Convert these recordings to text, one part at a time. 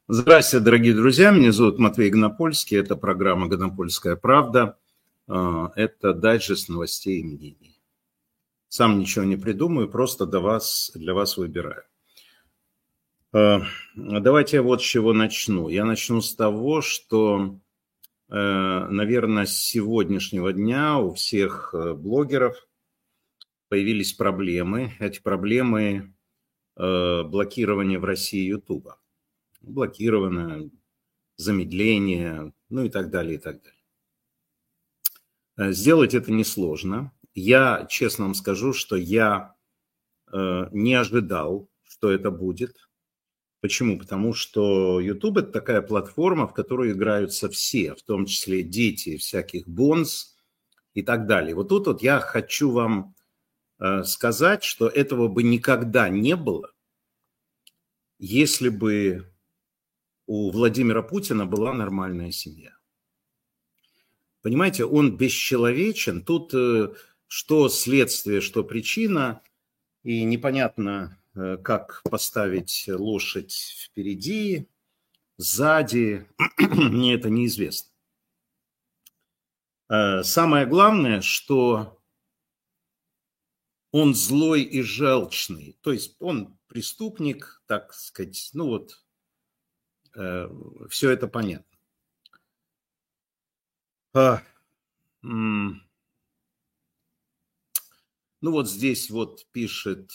Здравствуйте, дорогие друзья. Меня зовут Матвей Гонопольский. Это программа «Гонопольская правда». Это дайджест новостей и мнений. Сам ничего не придумаю, просто для вас выбираю. Давайте я вот с чего начну. Я начну с того, что, наверное, с сегодняшнего дня у всех блогеров появились проблемы. Эти проблемы блокирования в России Ютуба. Блокировано, замедление, ну и так далее, и так далее. Сделать это несложно. Я честно вам скажу, что я не ожидал, что это будет. Почему? Потому что YouTube – это такая платформа, в которую играются все, в том числе дети всяких бонс и так далее. Вот тут вот я хочу вам сказать, что этого бы никогда не было, если бы у Владимира Путина была нормальная семья. Понимаете, он бесчеловечен. Тут что следствие, что причина. И непонятно, как поставить лошадь впереди, сзади. Мне это неизвестно. Самое главное, что он злой и желчный. То есть он преступник, так сказать. Ну вот, все это понятно. Ну вот здесь вот пишет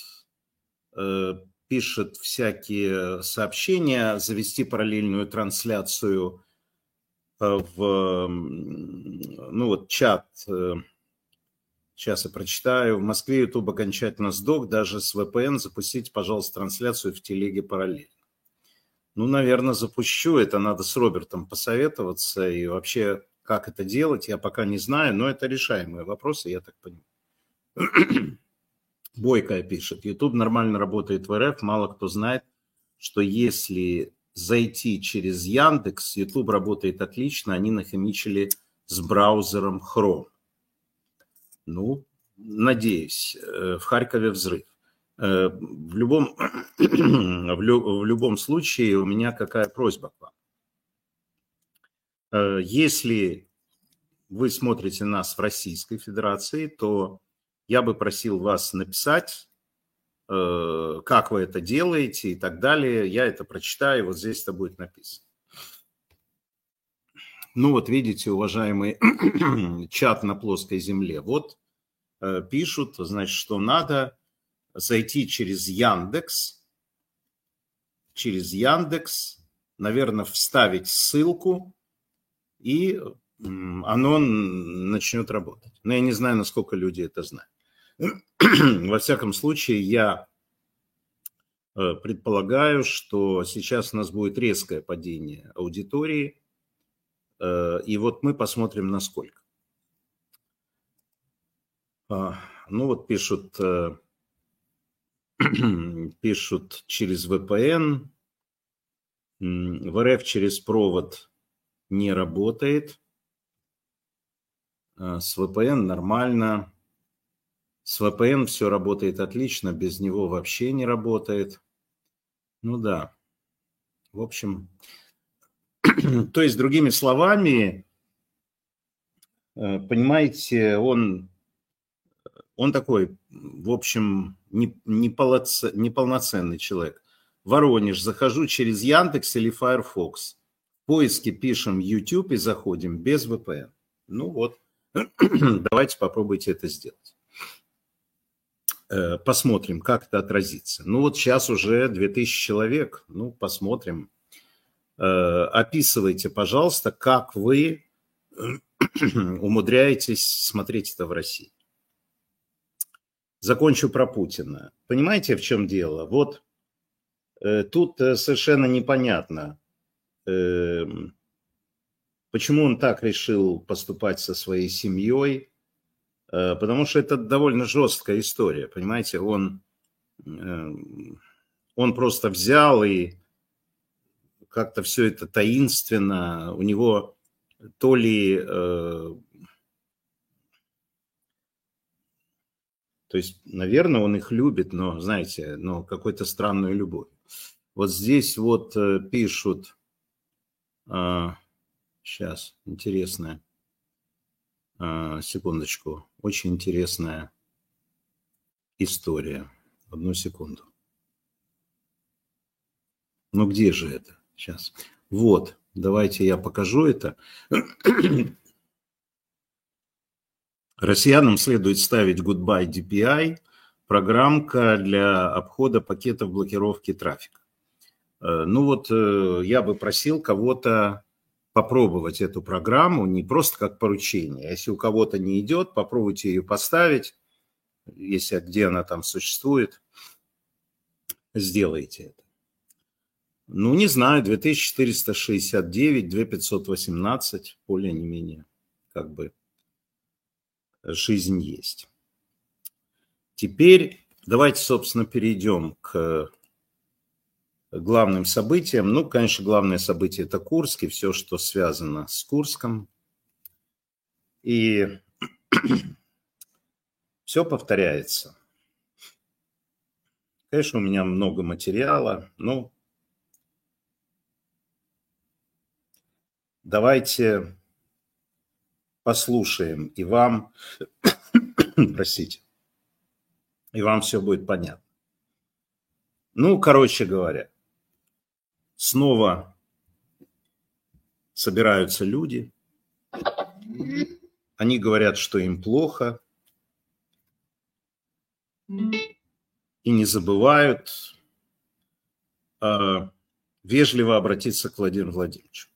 всякие сообщения, завести параллельную трансляцию в, ну вот чат, сейчас я прочитаю. В Москве YouTube окончательно сдох, даже с VPN запустите, пожалуйста, трансляцию в телеге параллельно. Ну, наверное, запущу, это надо с Робертом посоветоваться, и вообще, как это делать, я пока не знаю, но это решаемые вопросы, я так понимаю. Бойкая пишет, YouTube нормально работает в РФ, мало кто знает, что если зайти через Яндекс, YouTube работает отлично, они нахимичили с браузером Chrome. Ну, надеюсь, в Харькове взрыв. В любом случае у меня какая просьба к вам. Если вы смотрите нас в Российской Федерации, то я бы просил вас написать, как вы это делаете и так далее. Я это прочитаю, вот здесь это будет написано. Ну вот видите, уважаемый чат на плоской земле. Вот пишут, значит, что надо зайти через Яндекс, наверное, вставить ссылку, и оно начнет работать. Но я не знаю, насколько люди это знают. Во всяком случае, я предполагаю, что сейчас у нас будет резкое падение аудитории, и вот мы посмотрим, насколько. Ну вот пишут через VPN, в РФ через провод не работает, с VPN нормально. С VPN все работает отлично, без него вообще не работает. Ну да. В общем, то есть, другими словами, понимаете, он такой, в общем, неполноценный человек. Воронеж, захожу через Яндекс или Firefox. В поиске пишем YouTube и заходим без VPN. Ну вот, давайте попробуйте это сделать. Посмотрим, как это отразится. Ну вот сейчас уже 2000 человек, ну посмотрим. Описывайте, пожалуйста, как вы умудряетесь смотреть это в России. Закончу про Путина. Понимаете, в чем дело? Вот тут совершенно непонятно, почему он так решил поступать со своей семьей. Потому что это довольно жесткая история, понимаете, он просто взял и как-то все это таинственно, у него то ли, то есть, наверное, он их любит, но, знаете, какой-то странную любовь. Вот здесь вот пишут, Сейчас, интересная. Секундочку. Очень интересная история. Одну секунду. Ну где же это? Сейчас. Вот, давайте я покажу это. Россиянам следует ставить Goodbye DPI, программка для обхода пакетов блокировки трафика. Ну вот я бы просил кого-то попробовать эту программу не просто как поручение. Если у кого-то не идет, попробуйте ее поставить. Если где она там существует, сделайте это. Ну, не знаю, 2469, 2518, более не менее, как бы жизнь есть. Теперь давайте, собственно, перейдем к главным событиям. Ну, конечно, главное событие – это Курск и все, что связано с Курском. И все повторяется. Конечно, у меня много материала, но давайте послушаем, и вам, простите, и вам все будет понятно. Ну, короче говоря, снова собираются люди, они говорят, что им плохо, и не забывают вежливо обратиться к Владимиру Владимировичу.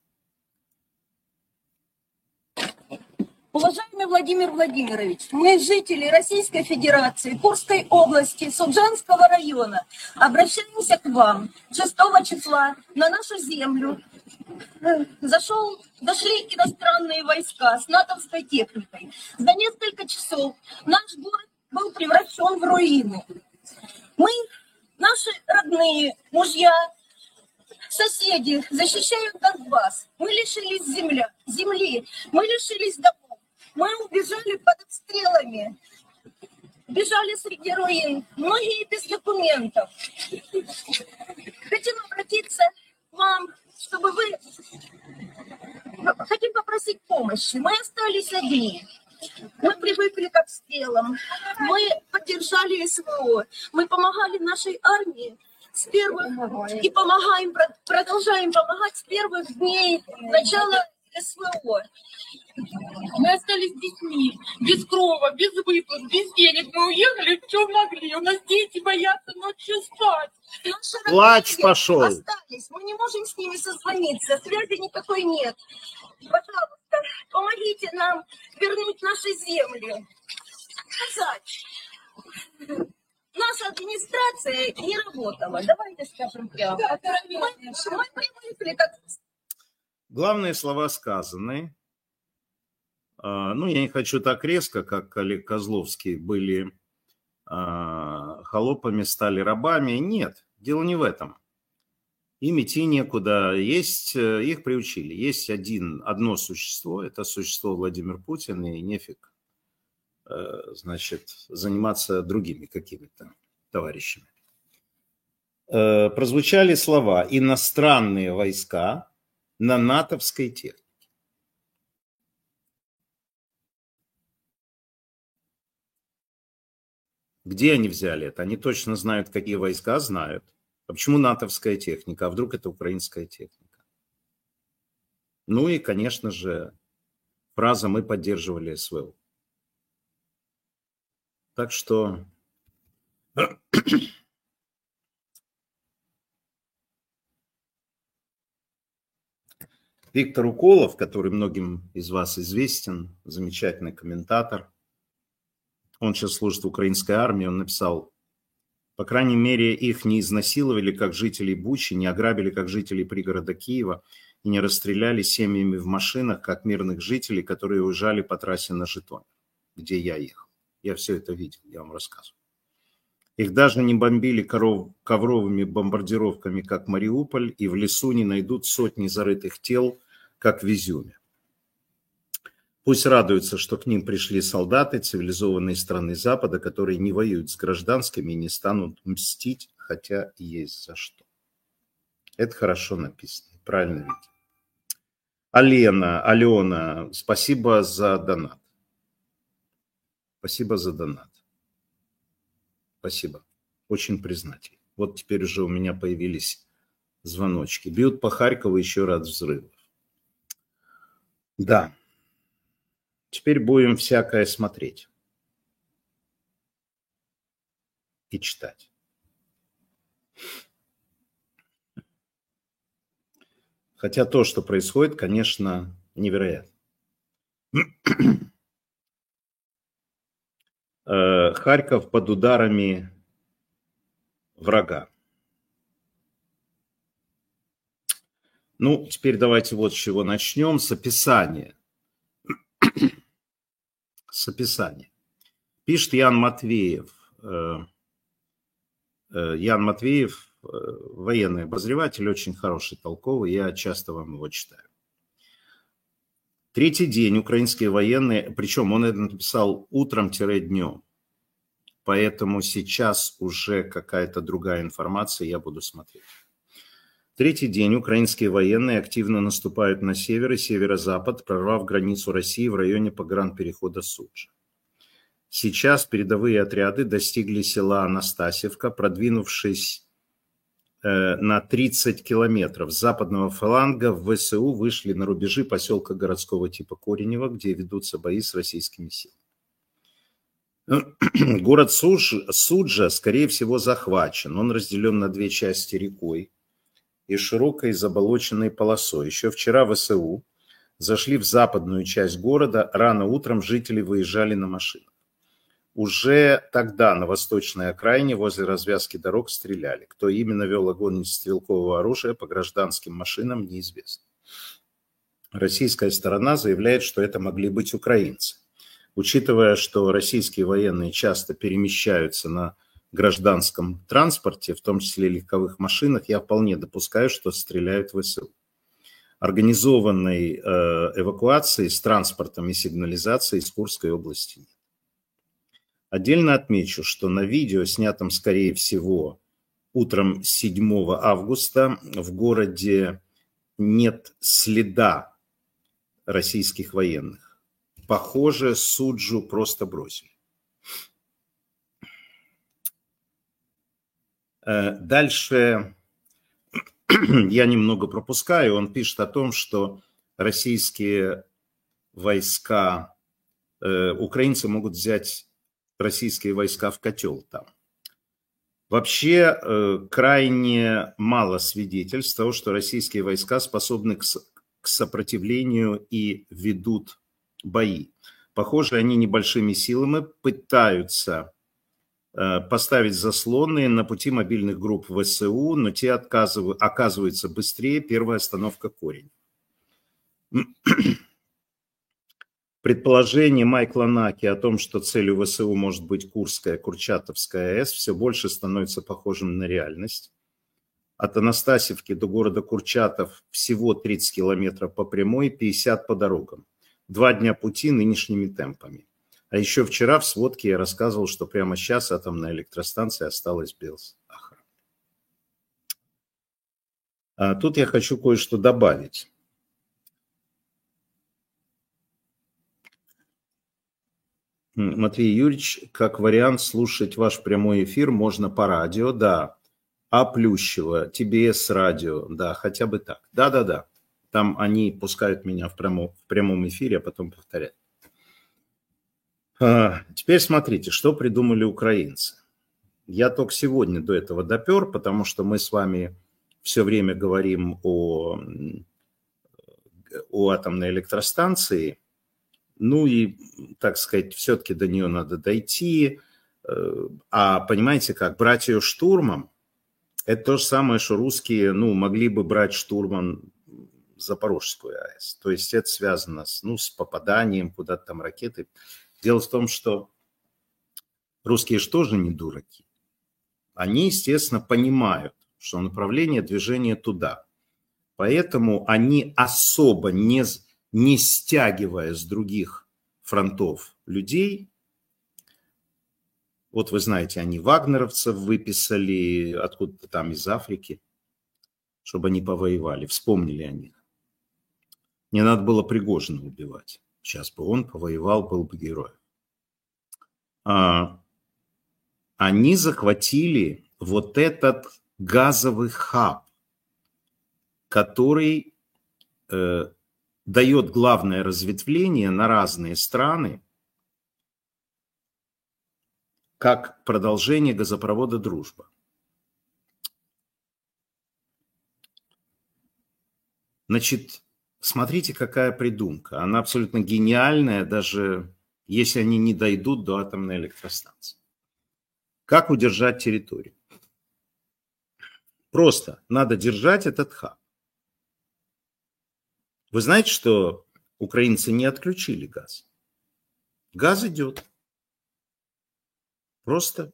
Уважаемый Владимир Владимирович, мы, жители Российской Федерации, Курской области, Суджанского района, обращаемся к вам. 6 числа на нашу землю дошли иностранные войска с натовской техникой. За несколько часов наш город был превращен в руины. Мы, наши родные, мужья, соседи защищают Донбасс. Мы лишились земли, мы лишились домов. Мы убежали под обстрелами, бежали среди руин, многие без документов. Хотим обратиться к вам, чтобы вы... Хотим попросить помощи. Мы остались одни. Мы привыкли к обстрелам. Мы поддержали СВО. Мы помогали нашей армии с первых... И продолжаем помогать с первых дней начала СВО. Мы остались с детьми, без крова, без выплат, без денег. Мы уехали, что могли. У нас дети боятся ночью спать. Плач пошел. Остались. Мы не можем с ними созвониться. Связи никакой нет. Пожалуйста, помогите нам вернуть наши земли. Сказать. Наша администрация не работала. Давайте скажем прямо. Мы привыкли как... Главные слова сказаны. Ну, я не хочу так резко, как Олег Козловский, были холопами, стали рабами. Нет, дело не в этом. Им идти некуда. Есть, их приучили. Есть одно существо, это существо Владимир Путин, и нефиг, значит, заниматься другими какими-то товарищами. Прозвучали слова «иностранные войска на натовской технике». Где они взяли это? Они точно знают, какие войска знают. А почему натовская техника? А вдруг это украинская техника? Ну и, конечно же, фраза «мы поддерживали СВО». Так что... Виктор Уколов, который многим из вас известен, замечательный комментатор, он сейчас служит в украинской армии, он написал: по крайней мере, их не изнасиловали, как жителей Бучи, не ограбили, как жителей пригорода Киева, и не расстреляли семьями в машинах, как мирных жителей, которые уезжали по трассе на Житомир, где я ехал. Я все это видел, я вам рассказываю. Их даже не бомбили ковровыми бомбардировками, как Мариуполь, и в лесу не найдут сотни зарытых тел, как в Изюме. Пусть радуются, что к ним пришли солдаты цивилизованной страны Запада, которые не воюют с гражданскими и не станут мстить, хотя есть за что. Это хорошо написано, правильно видите. Алена, спасибо за донат. Спасибо за донат. Спасибо. Очень признателен. Вот теперь уже у меня появились звоночки. Бьют по Харькову еще раз взрывов. Да. Теперь будем всякое смотреть и читать. Хотя то, что происходит, конечно, невероятно. Харьков под ударами врага. Ну, теперь давайте вот с чего начнем. С описания. С описания. Пишет Ян Матвеев. Ян Матвеев, военный обозреватель, очень хороший, толковый. Я часто вам его читаю. Третий день украинские военные, причем он это написал утром-днем. Поэтому сейчас уже какая-то другая информация, я буду смотреть. Третий день украинские военные активно наступают на север и северо-запад, прорвав границу России в районе погранперехода Суджа. Сейчас передовые отряды достигли села Анастасьевка, продвинувшись на 30 километров. С западного фланга в ВСУ вышли на рубежи поселка городского типа Коренево, где ведутся бои с российскими силами. Город Суджа, скорее всего, захвачен. Он разделен на две части рекой и широкой заболоченной полосой. Еще вчера ВСУ зашли в западную часть города. Рано утром жители выезжали на машинах. Уже тогда на восточной окраине возле развязки дорог стреляли. Кто именно вел огонь из стрелкового оружия по гражданским машинам, неизвестно. Российская сторона заявляет, что это могли быть украинцы. Учитывая, что российские военные часто перемещаются на гражданском транспорте, в том числе легковых машинах, я вполне допускаю, что стреляют ВСУ. Организованной эвакуации с транспортом и сигнализацией из Курской области нет. Отдельно отмечу, что на видео, снятом, скорее всего, утром 7 августа, в городе нет следа российских военных. Похоже, Суджу просто бросили. Дальше я немного пропускаю. Он пишет о том, что российские войска, украинцы могут взять российские войска в котел там. Вообще крайне мало свидетельств того, что российские войска способны к сопротивлению и ведут бои. Похоже, они небольшими силами пытаются поставить заслоны на пути мобильных групп ВСУ, но те оказываются быстрее. Первая остановка Корень. Предположение Майкла Наки о том, что целью ВСУ может быть Курская, Курчатовская АЭС, все больше становится похожим на реальность. От Анастасьевки до города Курчатов всего 30 километров по прямой, 50 по дорогам. 2 дня пути нынешними темпами. А еще вчера в сводке я рассказывал, что прямо сейчас атомная электростанция осталась без охраны. А тут я хочу кое-что добавить. Матвей Юрьевич, как вариант слушать ваш прямой эфир можно по радио, да. А Плющева, ТБС радио, да, хотя бы так. Да. Там они пускают меня в прямом эфире, а потом повторяют. Теперь смотрите, что придумали украинцы. Я только сегодня до этого допер, потому что мы с вами все время говорим о атомной электростанции. Ну и, так сказать, все-таки до нее надо дойти. А понимаете как, брать ее штурмом, это то же самое, что русские могли бы брать штурмом Запорожскую АЭС. То есть это связано с попаданием куда-то там ракеты. Дело в том, что русские же тоже не дураки. Они, естественно, понимают, что направление движения туда. Поэтому они особо не стягивая с других фронтов людей, вот вы знаете, они вагнеровцев выписали откуда-то там из Африки, чтобы они повоевали, вспомнили о них. Не надо было Пригожина убивать. Сейчас бы он повоевал, был бы героем. Они захватили вот этот газовый хаб, который дает главное разветвление на разные страны, как продолжение газопровода «Дружба». Значит, смотрите, какая придумка. Она абсолютно гениальная, даже если они не дойдут до атомной электростанции. Как удержать территорию? Просто надо держать этот хаб. Вы знаете, что украинцы не отключили газ? Газ идет. Просто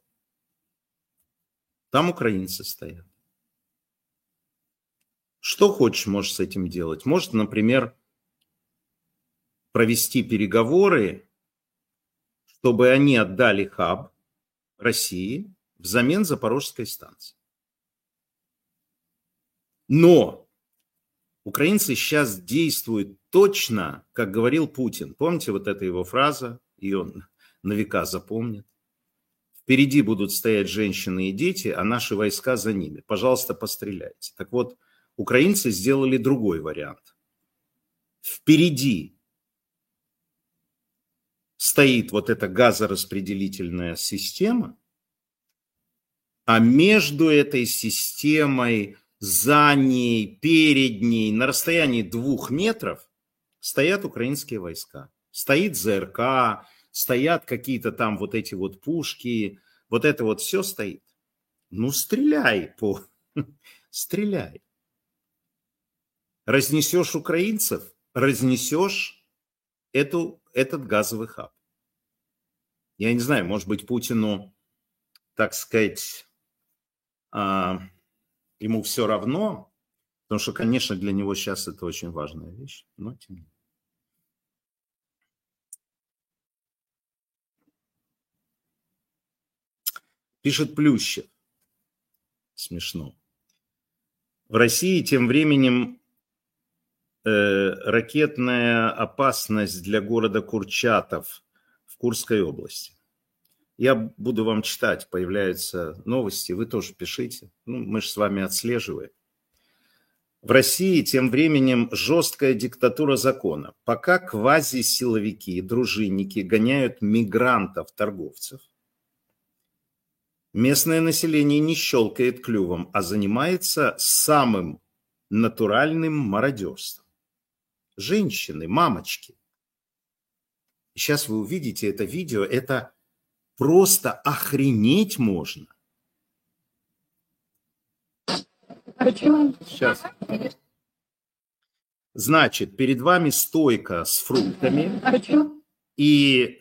там украинцы стоят. Что хочешь, можешь с этим делать. Может, например, провести переговоры, чтобы они отдали хаб России взамен Запорожской станции. Но украинцы сейчас действуют точно, как говорил Путин. Помните вот эта его фраза? Ее на века запомнят. Впереди будут стоять женщины и дети, а наши войска за ними. Пожалуйста, постреляйте. Так вот, украинцы сделали другой вариант. Впереди стоит вот эта газораспределительная система, а между этой системой, за ней, перед ней, на расстоянии 2 метров стоят украинские войска. Стоит ЗРК, стоят какие-то там вот эти вот пушки, вот это вот все стоит. Ну, стреляй, стреляй. Разнесешь украинцев, разнесешь этот газовый хаб. Я не знаю, может быть, Путину, так сказать, ему все равно, потому что, конечно, для него сейчас это очень важная вещь, но тем не менее. Пишет Плющев. Смешно. В России тем временем ракетная опасность для города Курчатов в Курской области. Я буду вам читать, появляются новости, вы тоже пишите. Ну, мы же с вами отслеживаем. В России тем временем жесткая диктатура закона. Пока квазисиловики, дружинники гоняют мигрантов-торговцев, местное население не щелкает клювом, а занимается самым натуральным мародерством. Женщины, мамочки. И сейчас вы увидите это видео, это просто охренеть можно. Сейчас. Значит, перед вами стойка с фруктами и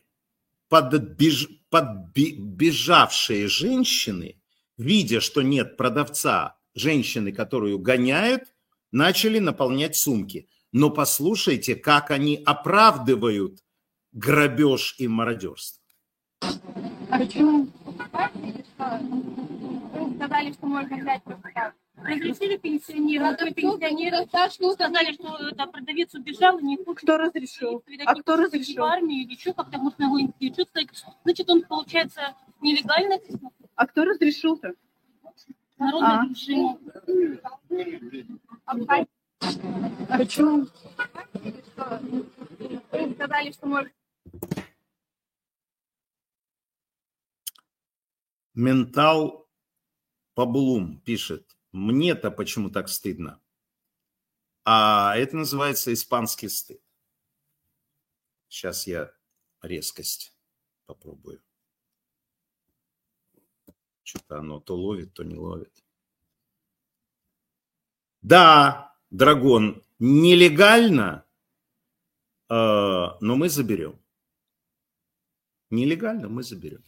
подбежавшие женщины, видя, что нет продавца, женщины, которую гоняют, начали наполнять сумки. Но послушайте, как они оправдывают грабеж и мародерство. А почему? Вы сказали, что можно взять просто. Разрешили пенсионерам, сказали, что это продавец убежал, и не хочет. Кто разрешил? А кто разрешил? В армию или что, как-то может на воинский учет. Значит, он, получается, нелегально. А кто разрешил-то? Народное движение. А почему? Вы сказали, что можно. Ментал Паблум пишет. Мне-то почему так стыдно? А это называется испанский стыд. Сейчас я резкость попробую. Что-то оно то ловит, то не ловит. Да, Драгон, нелегально, но мы заберем. Нелегально мы заберем.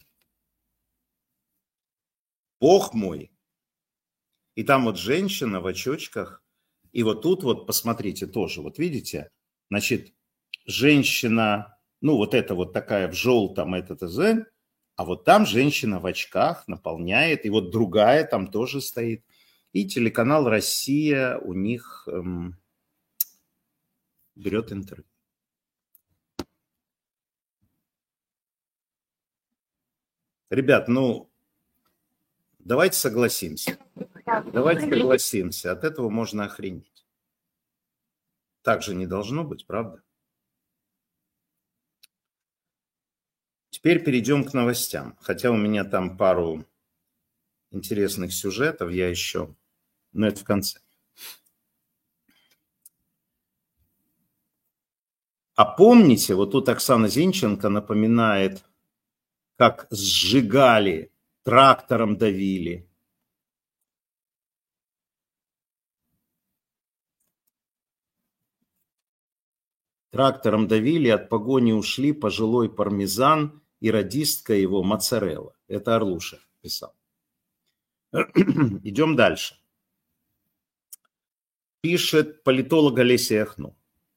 Бог мой. И там вот женщина в очочках. И вот тут вот, посмотрите, тоже, вот видите, значит, женщина, ну вот это вот такая в желтом, это ТЗ, а вот там женщина в очках наполняет, и вот другая там тоже стоит. И телеканал «Россия» у них берет интервью. Ребят, ну, давайте согласимся. Давайте согласимся. От этого можно охренеть. Так же не должно быть, правда? Теперь перейдем к новостям. Хотя у меня там пару интересных сюжетов, я еще... Но это в конце. А помните, вот тут Оксана Зинченко напоминает, как сжигали, трактором давили. Трактором давили, от погони ушли пожилой пармезан и радистка его моцарелла. Это Орлуша писал. Идем дальше. Пишет политолог Олеся Яхно.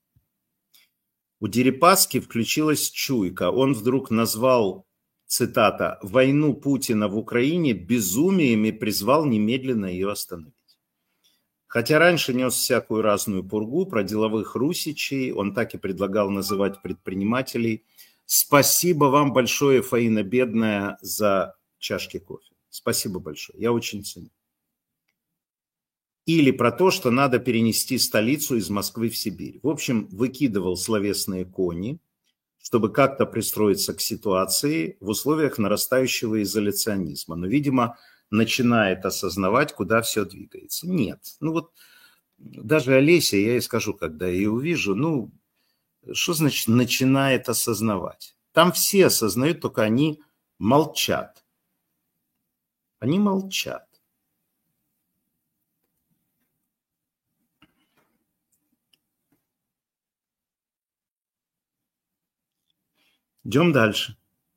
У Дерипаски включилась чуйка. Он вдруг назвал, цитата, «войну Путина в Украине безумием и призвал немедленно ее остановить». Хотя раньше нес всякую разную пургу про деловых русичей, он так и предлагал называть предпринимателей. Спасибо вам большое, Фаина Бедная, за чашки кофе. Спасибо большое, я очень ценю. Или про то, что надо перенести столицу из Москвы в Сибирь. В общем, выкидывал словесные кони, чтобы как-то пристроиться к ситуации в условиях нарастающего изоляционизма. Но, видимо, начинает осознавать, куда все двигается. Нет. Ну вот даже Олеся, я ей скажу, когда я ее увижу, ну, что значит начинает осознавать? Там все осознают, только они молчат. Они молчат. Идем дальше.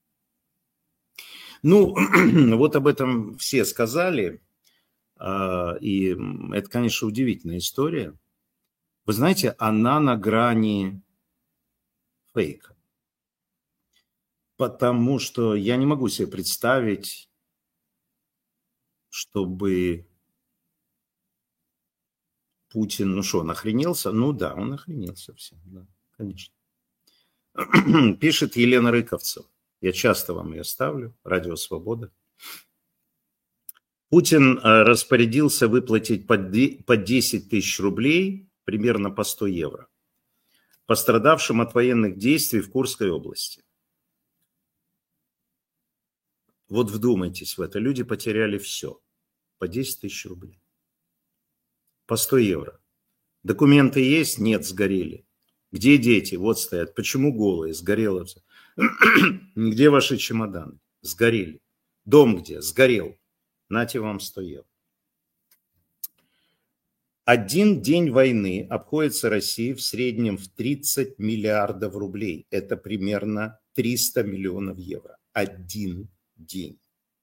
Ну, вот об этом все сказали, и это, конечно, удивительная история. Вы знаете, она на грани фейка, потому что я не могу себе представить, чтобы Путин, ну что, он охренелся? Ну да, он охренелся всем, да, конечно. Пишет Елена Рыковцева. Я часто вам ее ставлю. Радио Свобода. Путин распорядился выплатить по 10 тысяч рублей, примерно по 100 евро, пострадавшим от военных действий в Курской области. Вот вдумайтесь в это. Люди потеряли все. По 10 тысяч рублей. По 100 евро. Документы есть? Нет, сгорели. Где дети? Вот стоят. Почему голые? Сгорело все. Где ваши чемоданы? Сгорели. Дом где? Сгорел. Нате вам 100 евро. Один день войны обходится России в среднем в 30 миллиардов рублей. Это примерно 300 миллионов евро. Один день.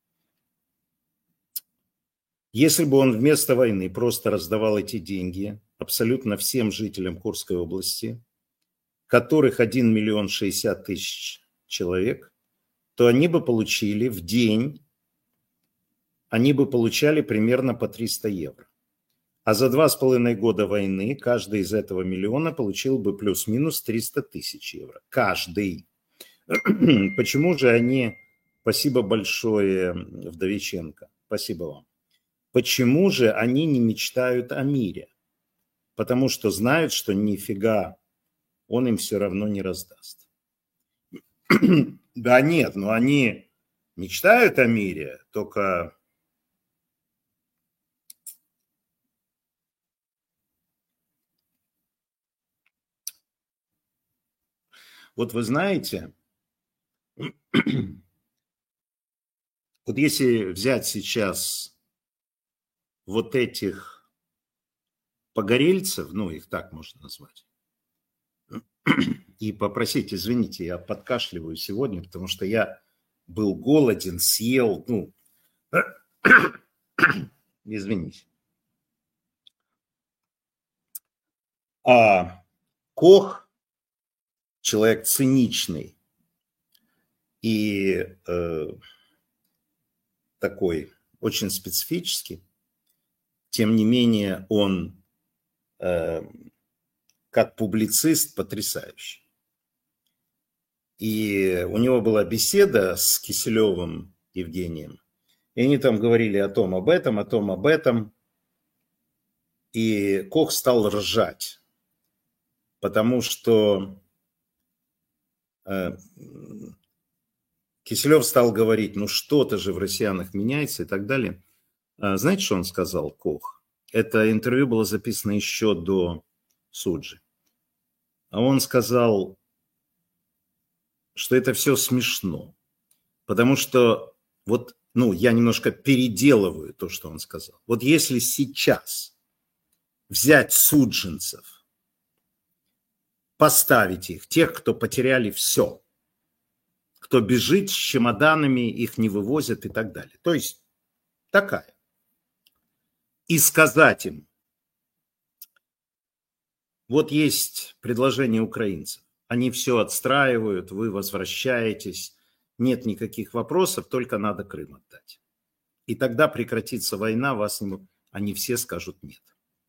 Если бы он вместо войны просто раздавал эти деньги абсолютно всем жителям Курской области, которых 1 миллион 60 тысяч человек, то они бы получили в день, они бы получали примерно по 300 евро. А за 2,5 года войны каждый из этого миллиона получил бы плюс-минус 300 тысяч евро. Каждый. Почему же они... Спасибо большое, Вдовиченко. Спасибо вам. Почему же они не мечтают о мире? Потому что знают, что нифига он им все равно не раздаст. Да нет, но они мечтают о мире, только... Вот вы знаете, вот если взять сейчас вот этих погорельцев, ну их так можно назвать, и попросить, извините, я подкашливаю сегодня, потому что я был голоден, съел, ну, извините. А Кох, человек циничный и такой очень специфический, тем не менее он как публицист потрясающий. И у него была беседа с Киселевым Евгением. И они там говорили о том, об этом, о том, об этом. И Кох стал ржать, потому что Киселев стал говорить, ну что-то же в россиянах меняется и так далее. Знаете, что он сказал, Кох? Это интервью было записано еще до Суджи. А он сказал, что это все смешно, потому что вот, ну, я немножко переделываю то, что он сказал. Вот если сейчас взять суджинцев, поставить их, тех, кто потеряли все, кто бежит с чемоданами, их не вывозят и так далее. То есть такая. И сказать им, вот есть предложение украинцев, они все отстраивают, вы возвращаетесь, нет никаких вопросов, только надо Крым отдать. И тогда прекратится война, вас не... Они все скажут нет.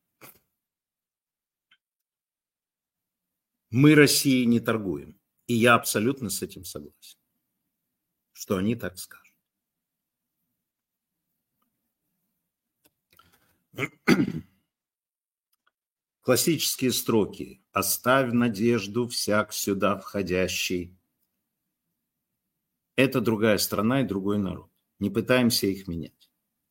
Мы России не торгуем. И я абсолютно с этим согласен, что они так скажут. Классические строки. «Оставь надежду всяк сюда входящий». Это другая страна и другой народ. Не пытаемся их менять.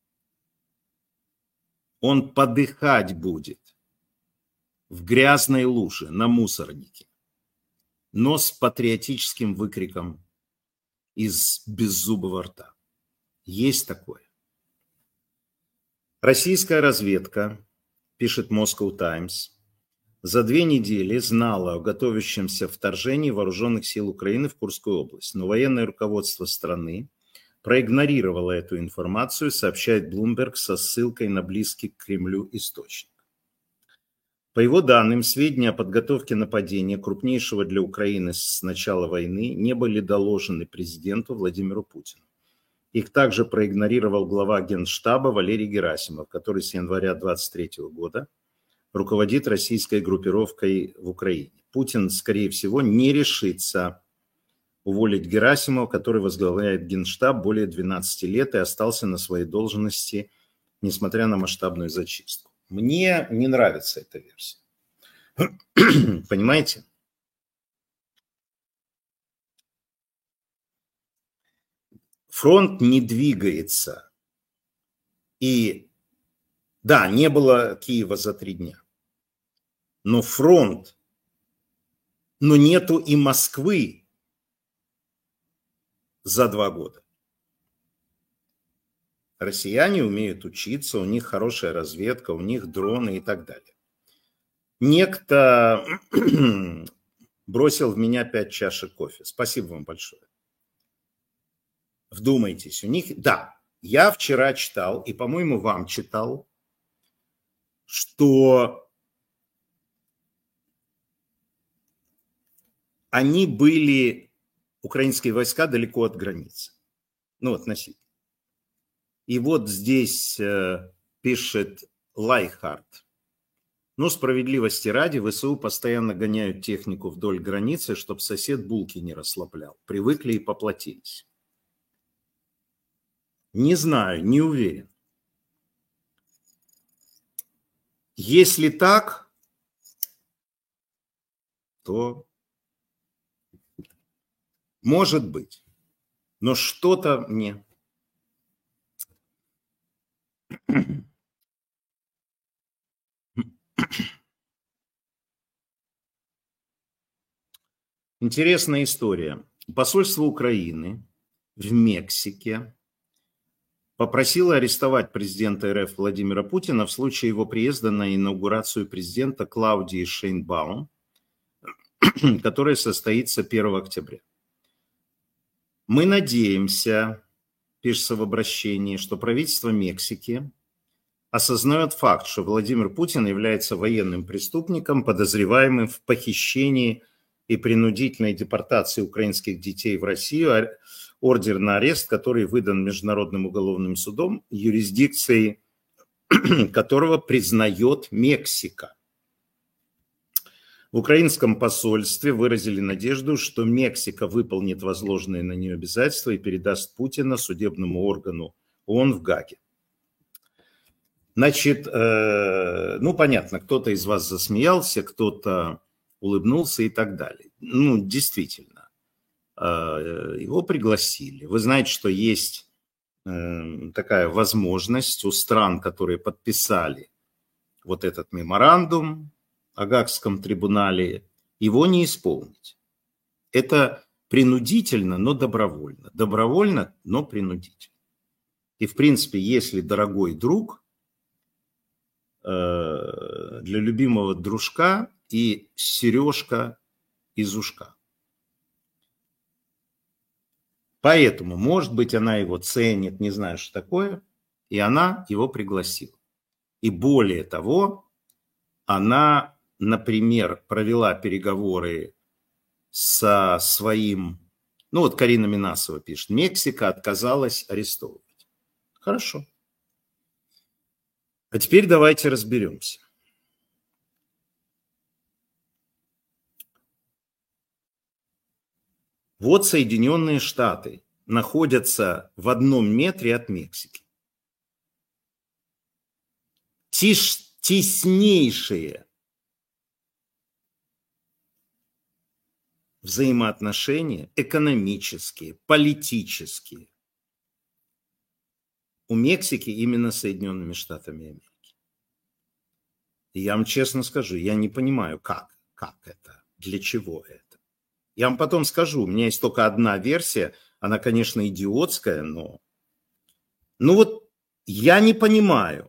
Он подыхать будет в грязной луже на мусорнике, но с патриотическим выкриком из беззубого рта. Есть такое. Российская разведка, пишет Moscow Times, за 2 недели знала о готовящемся вторжении вооруженных сил Украины в Курскую область, но военное руководство страны проигнорировало эту информацию, сообщает Bloomberg со ссылкой на близкий к Кремлю источник. По его данным, сведения о подготовке нападения, крупнейшего для Украины с начала войны, не были доложены президенту Владимиру Путину. Их также проигнорировал глава Генштаба Валерий Герасимов, который с января 2023 года руководит российской группировкой в Украине. Путин, скорее всего, не решится уволить Герасимова, который возглавляет Генштаб более 12 лет и остался на своей должности, несмотря на масштабную зачистку. Мне не нравится эта версия. Понимаете? Фронт не двигается. И да, не было Киева за 3 дня. Но фронт, но нету и Москвы за 2 года. Россияне умеют учиться, у них хорошая разведка, у них дроны и так далее. Некто бросил в меня 5 чашек кофе. Спасибо вам большое. Вдумайтесь, у них... Да, я вчера читал, и, по-моему, вам читал, что они были, украинские войска, далеко от границы. Ну, относительно. И вот здесь пишет Лайхард. Ну, справедливости ради, ВСУ постоянно гоняют технику вдоль границы, чтобы сосед булки не расслаблял. Привыкли и поплатились. Не знаю, не уверен. Если так, то может быть. Но что-то мне... Интересная история. Посольство Украины в Мексике попросило арестовать президента РФ Владимира Путина в случае его приезда на инаугурацию президента Клаудии Шейнбаум, которая состоится 1 октября. Мы надеемся, пишется в обращении, что правительство Мексики осознает факт, что Владимир Путин является военным преступником, подозреваемым в похищении и принудительной депортации украинских детей в Россию, ордер на арест, который выдан Международным уголовным судом, юрисдикцией которого признает Мексика. В украинском посольстве выразили надежду, что Мексика выполнит возложенные на нее обязательства и передаст Путина судебному органу ООН в Гааге. Значит, ну, понятно, кто-то из вас засмеялся, кто-то улыбнулся и так далее. Ну, действительно, его пригласили. Вы знаете, что есть такая возможность у стран, которые подписали вот этот меморандум о Гаагском трибунале, его не исполнить. Это принудительно, но добровольно. Добровольно, но принудительно. И, в принципе, если дорогой друг, для любимого дружка и сережка из ушка. Поэтому, может быть, она его ценит, не знаю, что такое, и она его пригласила. И более того, она, например, провела переговоры со своим, ну вот Карина Минасова пишет, Мексика отказалась арестовывать. Хорошо. А теперь давайте разберемся. Вот Соединенные Штаты находятся в 1 метре от Мексики. Теснейшие взаимоотношения экономические, политические у Мексики именно с Соединенными Штатами Америки. И я вам честно скажу, я не понимаю, как это, для чего это. Я вам потом скажу, у меня есть только одна версия, она, конечно, идиотская, но... Ну вот я не понимаю.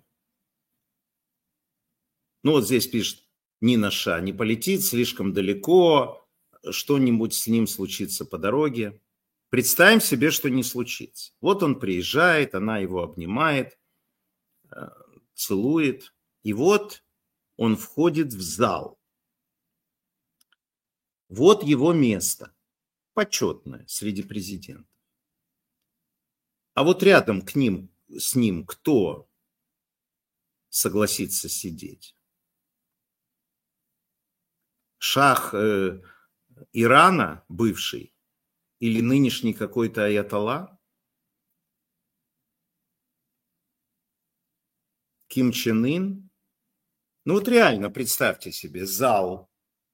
Ну вот здесь пишет, Нина Ша не полетит слишком далеко, что-нибудь с ним случится по дороге. Представим себе, что не случится. Вот он приезжает, она его обнимает, целует, и вот он входит в зал. Вот его место, почетное среди президентов. А вот рядом с ним кто согласится сидеть? Шах Ирана, бывший, или нынешний какой-то аятолла? Ким Чен Ын? Ну вот реально представьте себе зал.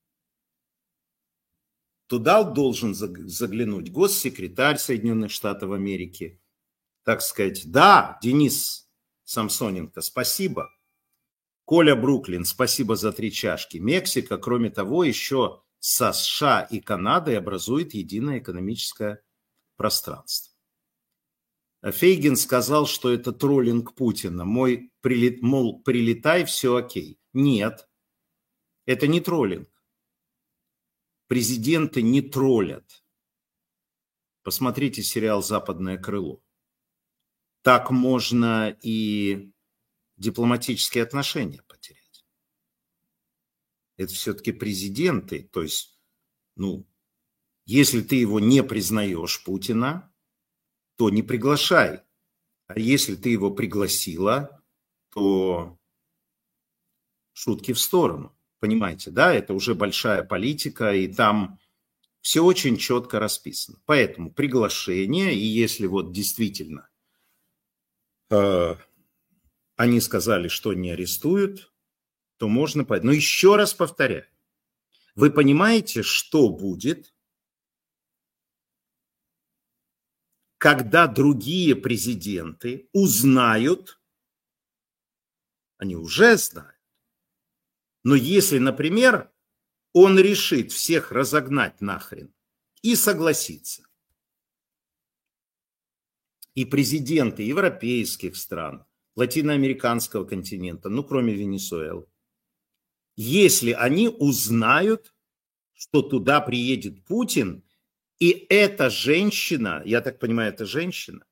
Туда должен заглянуть госсекретарь Соединенных Штатов Америки. Так сказать, да, Денис Самсоненко, спасибо. Коля Бруклин, спасибо за 3 чашки. Мексика, кроме того, еще со США и Канадой образует единое экономическое пространство. Фейгин сказал, что это троллинг Путина. Мол, прилетай, все окей. Нет, это не троллинг. Президенты не троллят. Посмотрите сериал «Западное крыло». Так можно и дипломатические отношения потерять. Это все-таки президенты. То есть, ну, если ты его не признаешь, Путина, то не приглашай. А если ты его пригласила, то шутки в сторону. Понимаете, да? Это уже большая политика, и там все очень четко расписано. Поэтому приглашение, и если вот действительно они сказали, что не арестуют, то можно... Но еще раз повторяю, вы понимаете, что будет, когда другие президенты узнают, они уже знают, но если, например, он решит всех разогнать нахрен и согласится, и президенты европейских стран, латиноамериканского континента, ну, кроме Венесуэлы, если они узнают, что туда приедет Путин, и эта женщина, я так понимаю, это женщина,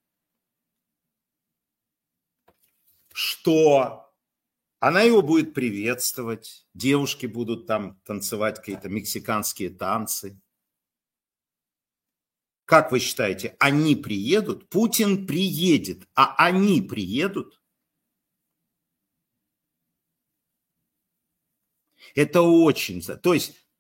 что она его будет приветствовать, девушки будут там танцевать какие-то мексиканские танцы. Как вы считаете, они приедут? Путин приедет, а они приедут? Это очень... То есть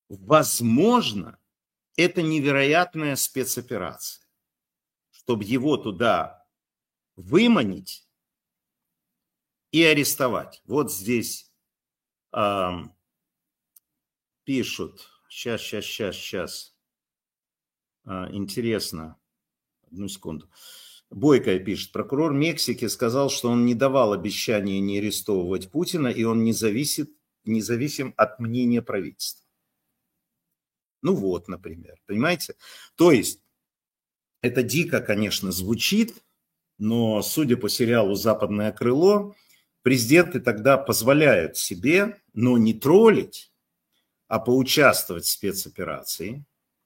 Возможно, это невероятная спецоперация, чтобы его туда выманить и арестовать. Вот здесь пишут, сейчас, интересно, одну секунду. Бойко пишет, прокурор Мексики сказал, что он не давал обещания не арестовывать Путина, и он независим от мнения правительства. Ну вот, например, понимаете? То есть, это дико, конечно, звучит, но, судя по сериалу «Западное крыло», президенты тогда позволяют себе, но не троллить, а поучаствовать в спецоперации,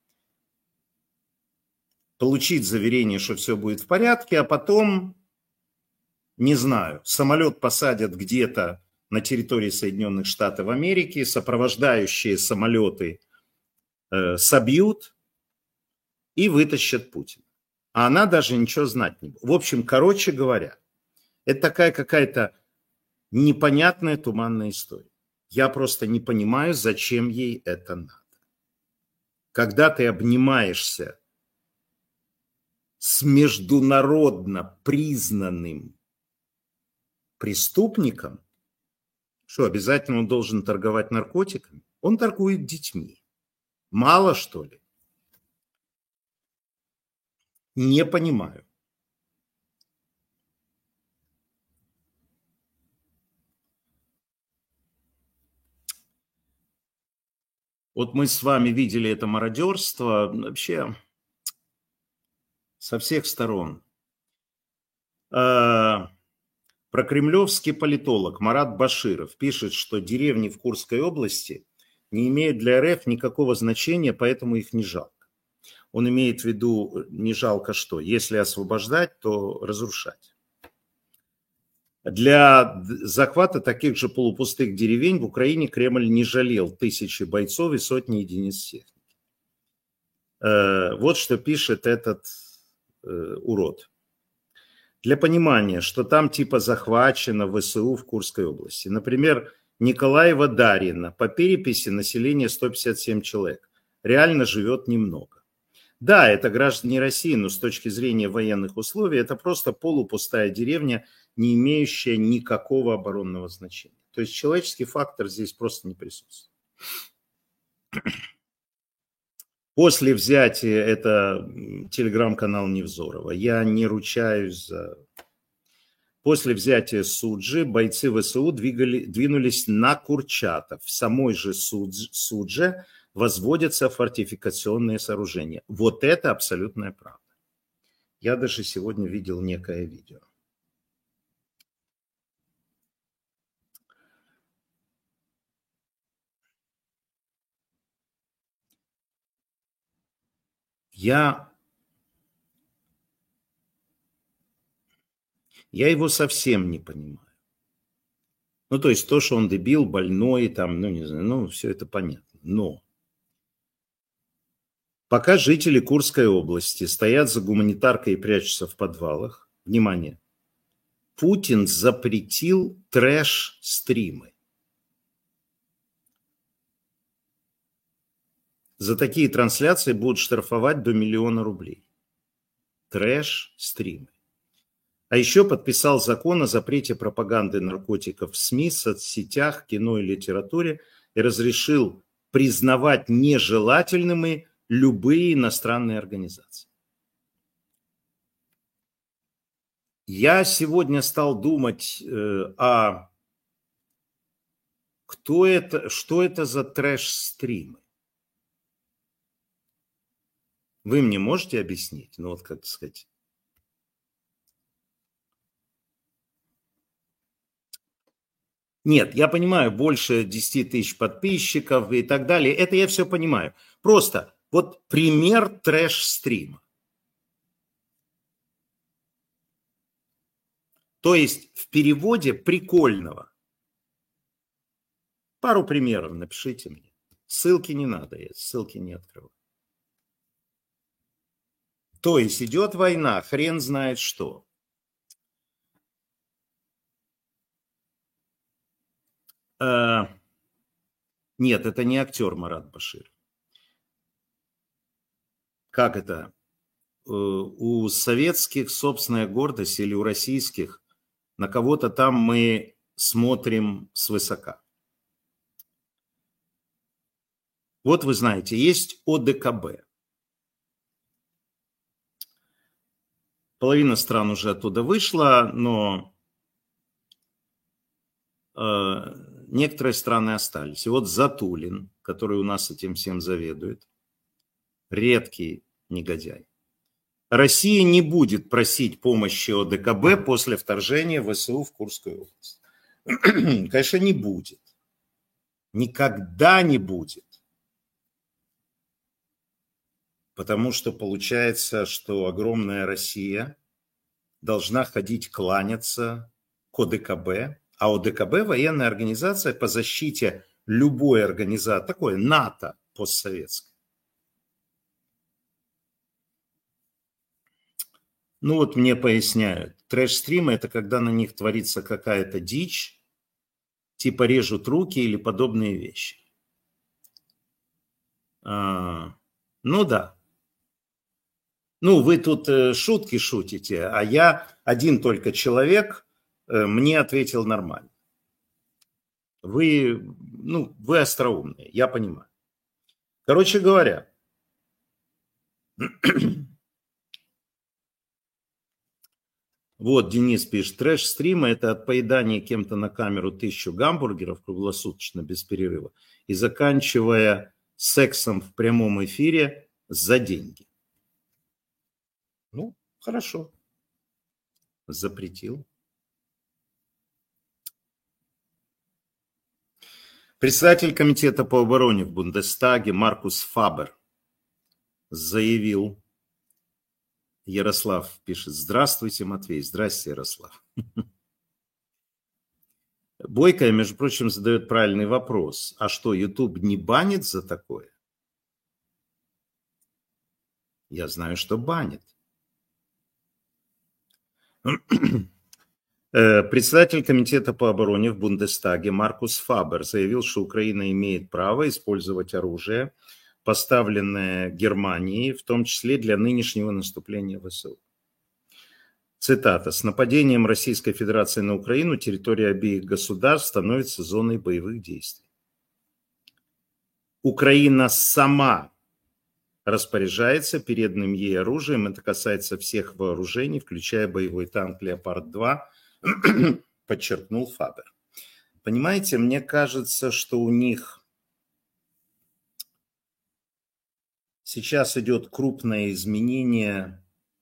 получить заверение, что все будет в порядке, а потом, не знаю, самолет посадят где-то на территории Соединенных Штатов Америки, сопровождающие самолеты собьют и вытащат Путина. А она даже ничего знать не будет. В общем, короче говоря, это такая какая-то непонятная туманная история. Я просто не понимаю, зачем ей это надо. Когда ты обнимаешься с международно признанным преступником, что, обязательно он должен торговать наркотиками? Он торгует детьми. Мало, что ли? Не понимаю. Вот мы с вами видели это мародерство вообще со всех сторон. Прокремлевский политолог Марат Баширов пишет, что деревни в Курской области не имеют для РФ никакого значения, поэтому их не жалко. Он имеет в виду не жалко что? Если освобождать, то разрушать. Для захвата таких же полупустых деревень в Украине Кремль не жалел тысячи бойцов и сотни единиц техники. Вот что пишет этот урод. Для понимания, что там типа захвачено ВСУ в Курской области. Например, Николаева-Дарьина. По переписи население 157 человек. Реально живет немного. Да, это граждане России, но с точки зрения военных условий это просто полупустая деревня, не имеющая никакого оборонного значения. То есть человеческий фактор здесь просто не присутствует. После взятия, это телеграм-канал Невзорова, я не ручаюсь за... После взятия Суджи бойцы ВСУ двинулись на Курчатов. В самой же Судже возводятся фортификационные сооружения. Вот это абсолютная правда. Я даже сегодня видел некое видео. Я его совсем не понимаю. Ну, то есть то, что он дебил, больной, там, ну, не знаю, ну, все это понятно. Но пока жители Курской области стоят за гуманитаркой и прячутся в подвалах, внимание, Путин запретил трэш-стримы. За такие трансляции будут штрафовать до 1 миллиона рублей. Трэш-стримы. А еще подписал закон о запрете пропаганды наркотиков в СМИ, соцсетях, кино и литературе и разрешил признавать нежелательными любые иностранные организации. Я сегодня стал думать, кто это, что это за трэш-стримы? Вы мне можете объяснить? Ну вот, как сказать. Нет, я понимаю, больше 10 тысяч подписчиков и так далее. Это я все понимаю. Просто вот пример трэш-стрима. То есть в переводе прикольного. Пару примеров напишите мне. Ссылки не надо, я ссылки не открываю. То есть идет война, хрен знает что. Нет, это не актер Марат Баширов. Как это? У советских собственная гордость или у российских? На кого-то там мы смотрим свысока. Вот вы знаете, есть ОДКБ. Половина стран уже оттуда вышла, но некоторые страны остались. И вот Затулин, который у нас этим всем заведует, редкий негодяй. Россия не будет просить помощи ОДКБ после вторжения ВСУ в Курскую область. Конечно, не будет. Никогда не будет. Потому что получается, что огромная Россия должна ходить кланяться к ОДКБ, а ОДКБ – военная организация по защите любой организации, такое НАТО постсоветское. Ну вот мне поясняют, трэш-стримы – это когда на них творится какая-то дичь, типа режут руки или подобные вещи. Ну да. Ну вы тут шутки шутите, а я один только человек, мне ответил нормально. Вы остроумные, я понимаю. Короче говоря, вот Денис пишет, трэш-стримы – это от поедания кем-то на камеру 1000 гамбургеров круглосуточно без перерыва и заканчивая сексом в прямом эфире за деньги. Ну, хорошо. Запретил. Председатель комитета по обороне в Бундестаге Маркус Фабер заявил, Ярослав пишет, здравствуйте, Матвей, здрасте, Ярослав. Бойко, между прочим, задает правильный вопрос. А что, YouTube не банит за такое? Я знаю, что банит. Председатель комитета по обороне в Бундестаге Маркус Фабер заявил, что Украина имеет право использовать оружие, поставленное Германией, в том числе для нынешнего наступления ВСУ. Цитата. «С нападением Российской Федерации на Украину территория обеих государств становится зоной боевых действий. Украина сама распоряжается переданным ей оружием. Это касается всех вооружений, включая боевой танк «Леопард-2», подчеркнул Фабер. Понимаете, мне кажется, что у них сейчас идет крупное изменение,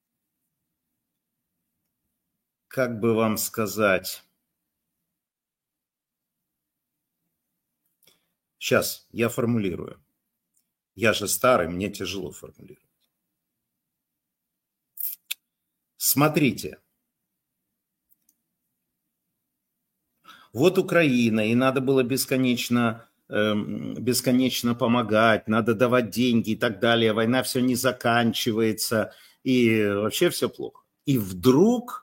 как бы вам сказать, сейчас я формулирую. Я же старый, мне тяжело формулировать. Смотрите. Вот Украина, и надо было бесконечно помогать, надо давать деньги и так далее. Война все не заканчивается, и вообще все плохо. И вдруг,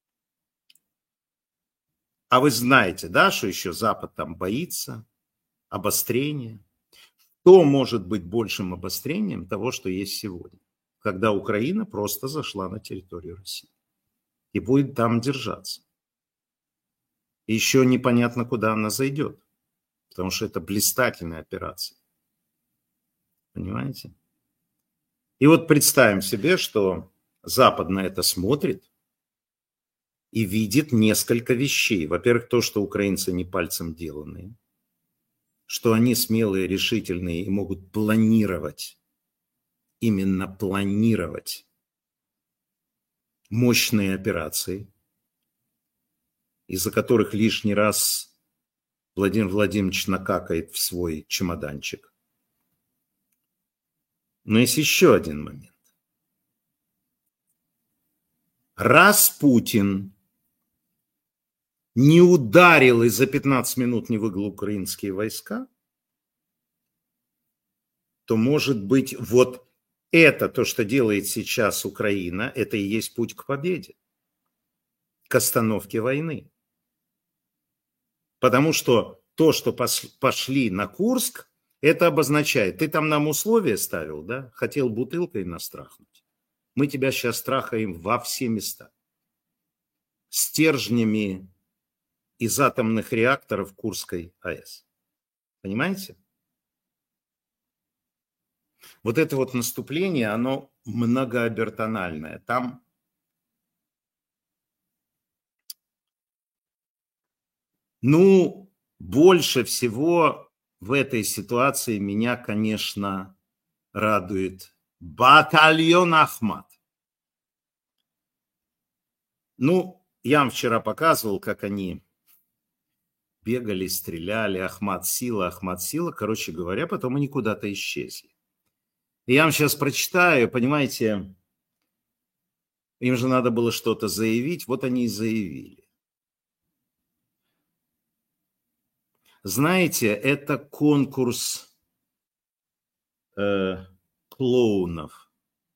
а вы знаете, да, что еще Запад там боится обострения. Что может быть большим обострением того, что есть сегодня, когда Украина просто зашла на территорию России и будет там держаться. Еще непонятно, куда она зайдет, потому что это блистательная операция. Понимаете? И вот представим себе, что Запад на это смотрит и видит несколько вещей. Во-первых, то, что украинцы не пальцем деланные, что они смелые, решительные и могут планировать, именно планировать мощные операции, из-за которых лишний раз Владимир Владимирович накакает в свой чемоданчик. Но есть еще один момент. Раз Путин не ударил и за 15 минут не выгнал украинские войска, то, может быть, вот это, то, что делает сейчас Украина, это и есть путь к победе, к остановке войны. Потому что то, что пошли на Курск, это обозначает, ты там нам условия ставил, да? Хотел бутылкой настрахнуть. Мы тебя сейчас страхаем во все места. Стержнями из атомных реакторов Курской АЭС. Понимаете? Вот это вот наступление, оно многообертональное. Там больше всего в этой ситуации меня, конечно, радует батальон Ахмат. Я вам вчера показывал, как они бегали, стреляли, Ахмат сила, короче говоря, потом они куда-то исчезли. И я вам сейчас прочитаю, понимаете, им же надо было что-то заявить, вот они и заявили. Знаете, это конкурс клоунов.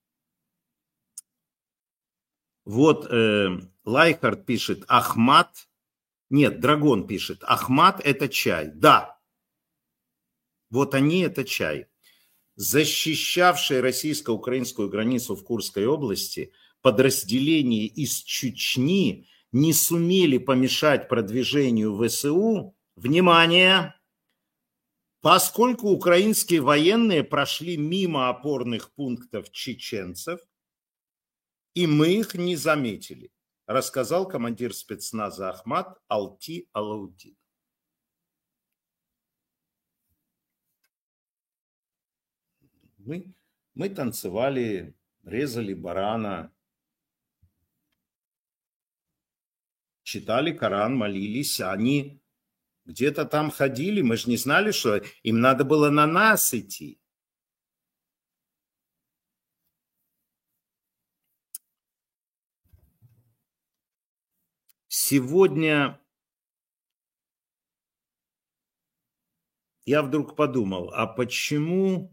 Вот Лайхард пишет, Ахмат, нет, Драгон пишет, Ахмат это чай. Да, вот они это чай. Защищавшие российско-украинскую границу в Курской области подразделения из Чечни не сумели помешать продвижению ВСУ. Внимание! Поскольку украинские военные прошли мимо опорных пунктов чеченцев, и мы их не заметили, рассказал командир спецназа Ахмат Алти Алаудин. Мы танцевали, резали барана, читали Коран, молились, они где-то там ходили, мы же не знали, что им надо было на нас идти. Сегодня я вдруг подумал, а почему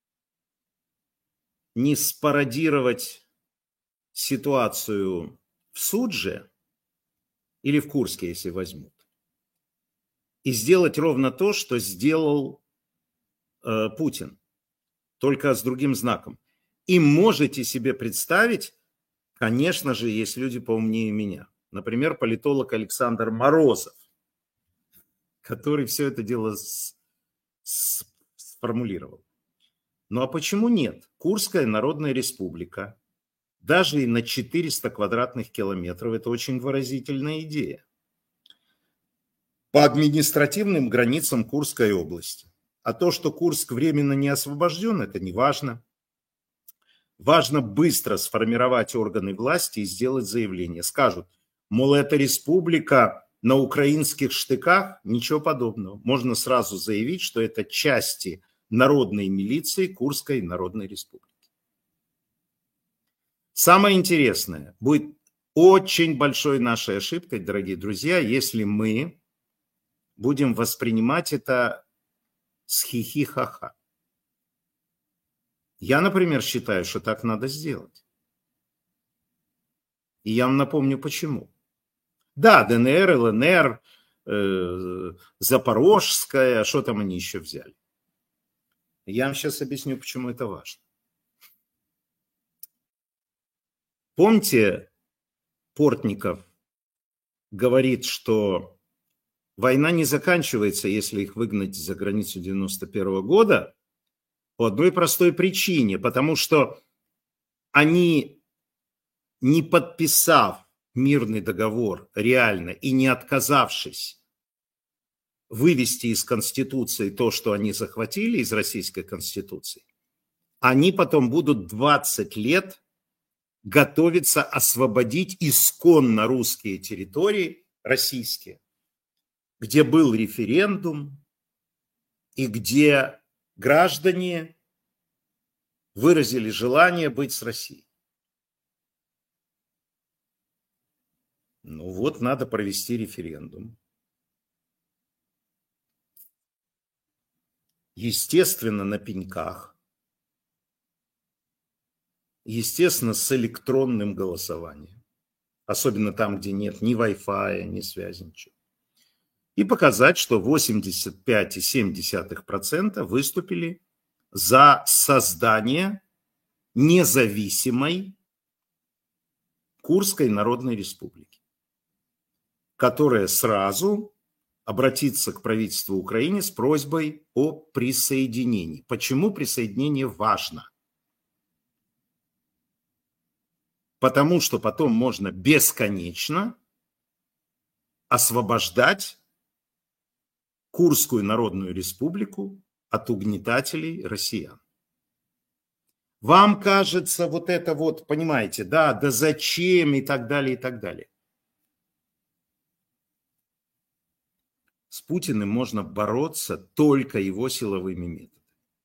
не спародировать ситуацию в Судже или в Курске, если возьмут, и сделать ровно то, что сделал Путин, только с другим знаком. И можете себе представить, конечно же, есть люди поумнее меня. Например, политолог Александр Морозов, который все это дело сформулировал. Ну а почему нет? Курская Народная Республика, даже и на 400 квадратных километров, это очень выразительная идея. По административным границам Курской области. А то, что Курск временно не освобожден, это не важно. Важно быстро сформировать органы власти и сделать заявление. Скажут, мол, это республика на украинских штыках, ничего подобного. Можно сразу заявить, что это части народной милиции Курской Народной Республики. Самое интересное, будет очень большой нашей ошибкой, дорогие друзья, если мы будем воспринимать это с хихи-ха-ха. Я, например, считаю, что так надо сделать. И я вам напомню, почему. Да, ДНР, ЛНР, Запорожская, что там они еще взяли. Я вам сейчас объясню, почему это важно. Помните, Портников говорит, что война не заканчивается, если их выгнать за границу 91 года, по одной простой причине, потому что они, не подписав мирный договор реально и не отказавшись вывести из Конституции то, что они захватили из Российской Конституции, они потом будут 20 лет готовиться освободить исконно русские территории, российские, где был референдум и где граждане выразили желание быть с Россией. Ну вот, надо провести референдум. Естественно, на пеньках. Естественно, с электронным голосованием. Особенно там, где нет ни Wi-Fi, ни связи, ничего. и показать, что 85,7% выступили за создание независимой Курской Народной Республики, которая сразу обратится к правительству Украины с просьбой о присоединении. Почему присоединение важно? Потому что потом можно бесконечно освобождать Курскую Народную Республику от угнетателей россиян. Вам кажется вот это вот, понимаете, да зачем и так далее, и так далее. С Путиным можно бороться только его силовыми методами.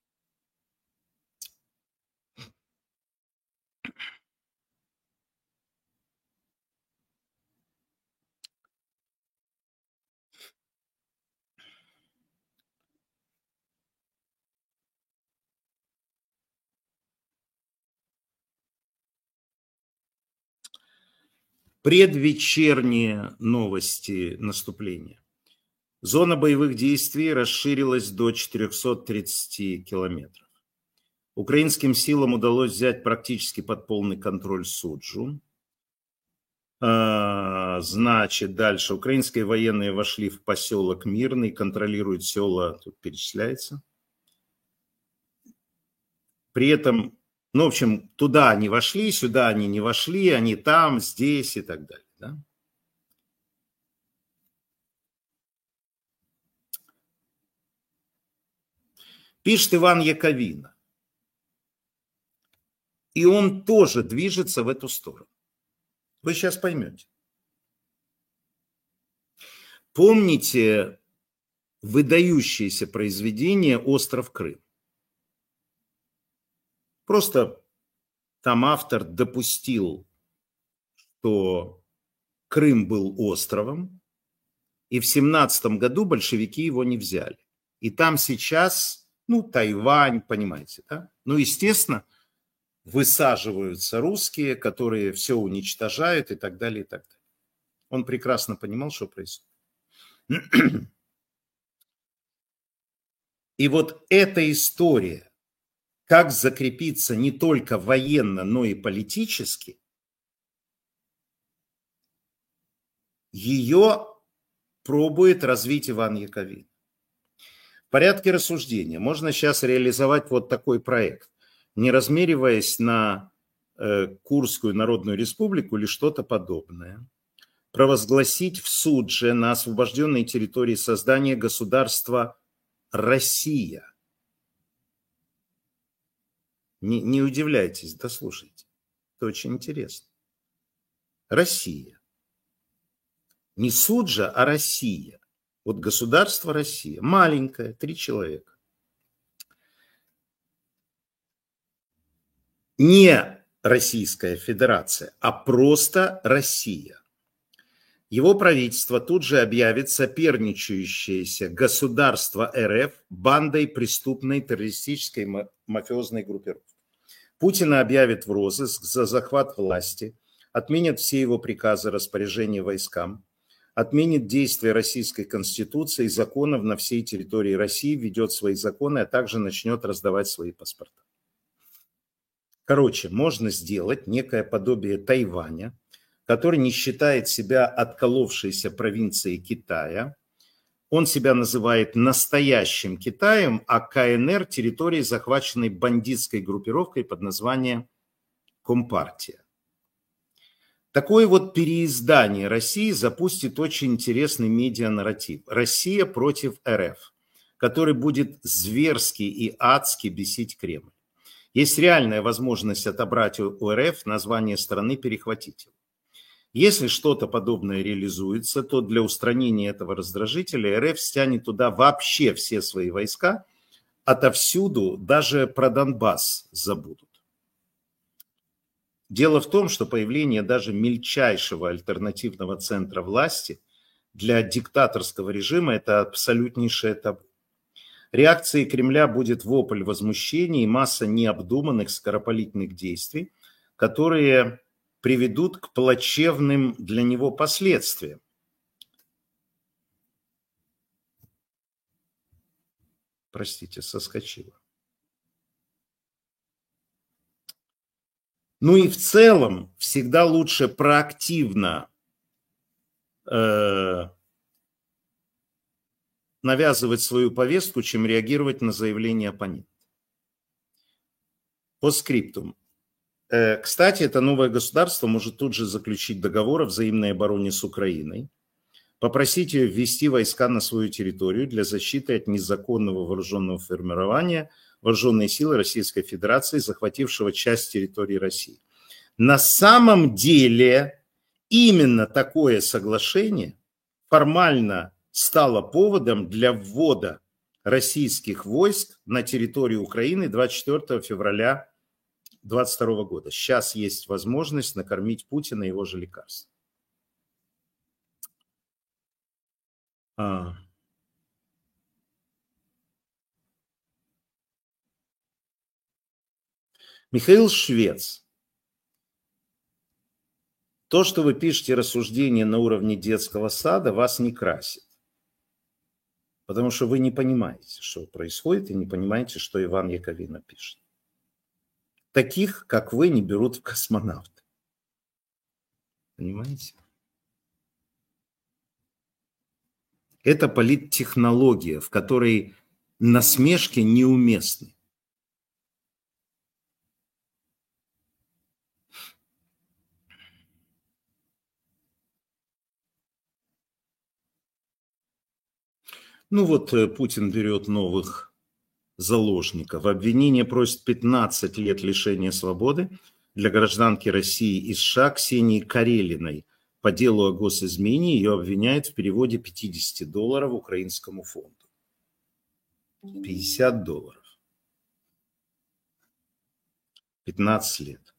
Предвечерние новости наступления. Зона боевых действий расширилась до 430 километров. Украинским силам удалось взять практически под полный контроль Суджу. Значит, дальше. Украинские военные вошли в поселок Мирный, контролируют села, тут перечисляется. При этом, ну, в общем, туда они вошли, сюда они не вошли, они там, здесь и так далее. Да? Пишет Иван Яковина. И он тоже движется в эту сторону. Вы сейчас поймете. Помните выдающееся произведение «Остров Крым»? Просто там автор допустил, что Крым был островом, и в 17 году большевики его не взяли. И там сейчас, ну, Тайвань, понимаете, да? Ну, естественно, высаживаются русские, которые все уничтожают и так далее, и так далее. Он прекрасно понимал, что происходит. И вот эта история, как закрепиться не только военно, но и политически, ее пробует развить Иван Яковин. В порядке рассуждения можно сейчас реализовать вот такой проект, не размериваясь на Курскую Народную Республику или что-то подобное, провозгласить в Судже на освобожденной территории создание государства Россия. Не удивляйтесь, дослушайте. Это очень интересно. Россия. Не Суджа, а Россия. Вот государство Россия. Маленькое, 3 человека. Не Российская Федерация, а просто Россия. Его правительство тут же объявит соперничающееся государство РФ бандой преступной террористической мафиозной группировки. Путина объявит в розыск за захват власти, отменят все его приказы, распоряжения войскам, отменит действие Российской Конституции и законов на всей территории России, введет свои законы, а также начнет раздавать свои паспорта. Короче, можно сделать некое подобие Тайваня, который не считает себя отколовшейся провинцией Китая. Он себя называет настоящим Китаем, а КНР – территорией, захваченной бандитской группировкой под названием Компартия. Такое вот переиздание России запустит очень интересный медианарратив. Россия против РФ, который будет зверски и адски бесить Кремль. Есть реальная возможность отобрать у РФ название страны, перехватить его. Если что-то подобное реализуется, то для устранения этого раздражителя РФ стянет туда вообще все свои войска, отовсюду даже про Донбасс забудут. Дело в том, что появление даже мельчайшего альтернативного центра власти для диктаторского режима – это абсолютнейшее табу. Реакцией Кремля будет вопль возмущения и масса необдуманных скоропалительных действий, которые приведут к плачевным для него последствиям. Простите, соскочила. Ну и в целом всегда лучше проактивно навязывать свою повестку, чем реагировать на заявление оппонента. По скриптум. Кстати, это новое государство может тут же заключить договор о взаимной обороне с Украиной, попросить ее ввести войска на свою территорию для защиты от незаконного вооруженного формирования вооруженные силы Российской Федерации, захватившего часть территории России. На самом деле именно такое соглашение формально стало поводом для ввода российских войск на территорию Украины 24 февраля 2022 года. Сейчас есть возможность накормить Путина его же лекарством. Михаил Швец. То, что вы пишете рассуждения на уровне детского сада, вас не красит. Потому что вы не понимаете, что происходит, и не понимаете, что Иван Яковина пишет. Таких, как вы, не берут в космонавты. Понимаете? Это политтехнология, в которой насмешки неуместны. Ну вот Путин берет новых заложников. Обвинение просит 15 лет лишения свободы для гражданки России и США Ксении Карелиной. По делу о госизмене ее обвиняют в переводе $50 украинскому фонду. $50. 15 лет.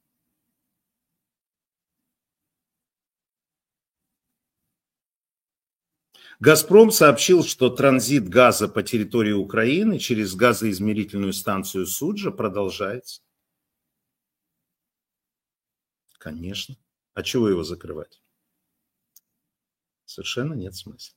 «Газпром» сообщил, что транзит газа по территории Украины через газоизмерительную станцию Суджа продолжается. Конечно. А чего его закрывать? Совершенно нет смысла.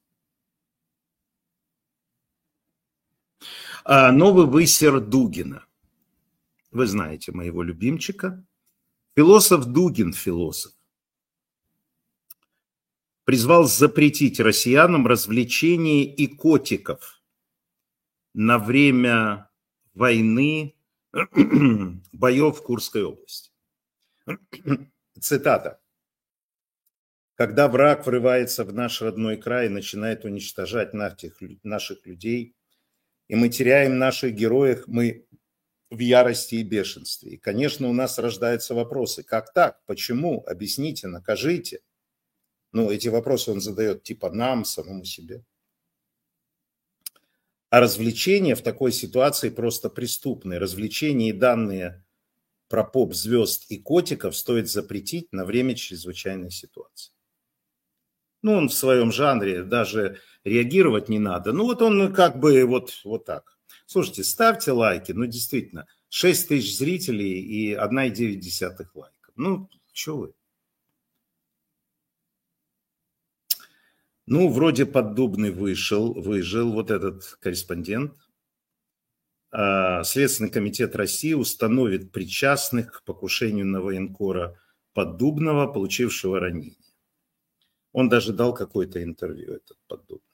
Новый высер Дугина. Вы знаете моего любимчика. Философ Дугин, философ, призвал запретить россиянам развлечения и котиков на время войны, боев в Курской области. Цитата. «Когда враг врывается в наш родной край и начинает уничтожать наших людей, и мы теряем наших героев, мы в ярости и бешенстве. И, конечно, у нас рождаются вопросы. Как так? Почему? Объясните, накажите». Ну, эти вопросы он задает типа нам, самому себе. А развлечения в такой ситуации просто преступные. Развлечения и данные про поп-звезд и котиков стоит запретить на время чрезвычайной ситуации. Ну, он в своем жанре, даже реагировать не надо. Ну, вот он как бы вот так. Слушайте, ставьте лайки. Ну, действительно, 6 тысяч зрителей и 1,9 лайков. Ну, что вы? Ну, вроде Поддубный выжил вот этот корреспондент. Следственный комитет России установит причастных к покушению на военкора Поддубного, получившего ранение. Он даже дал какое-то интервью, этот Поддубный.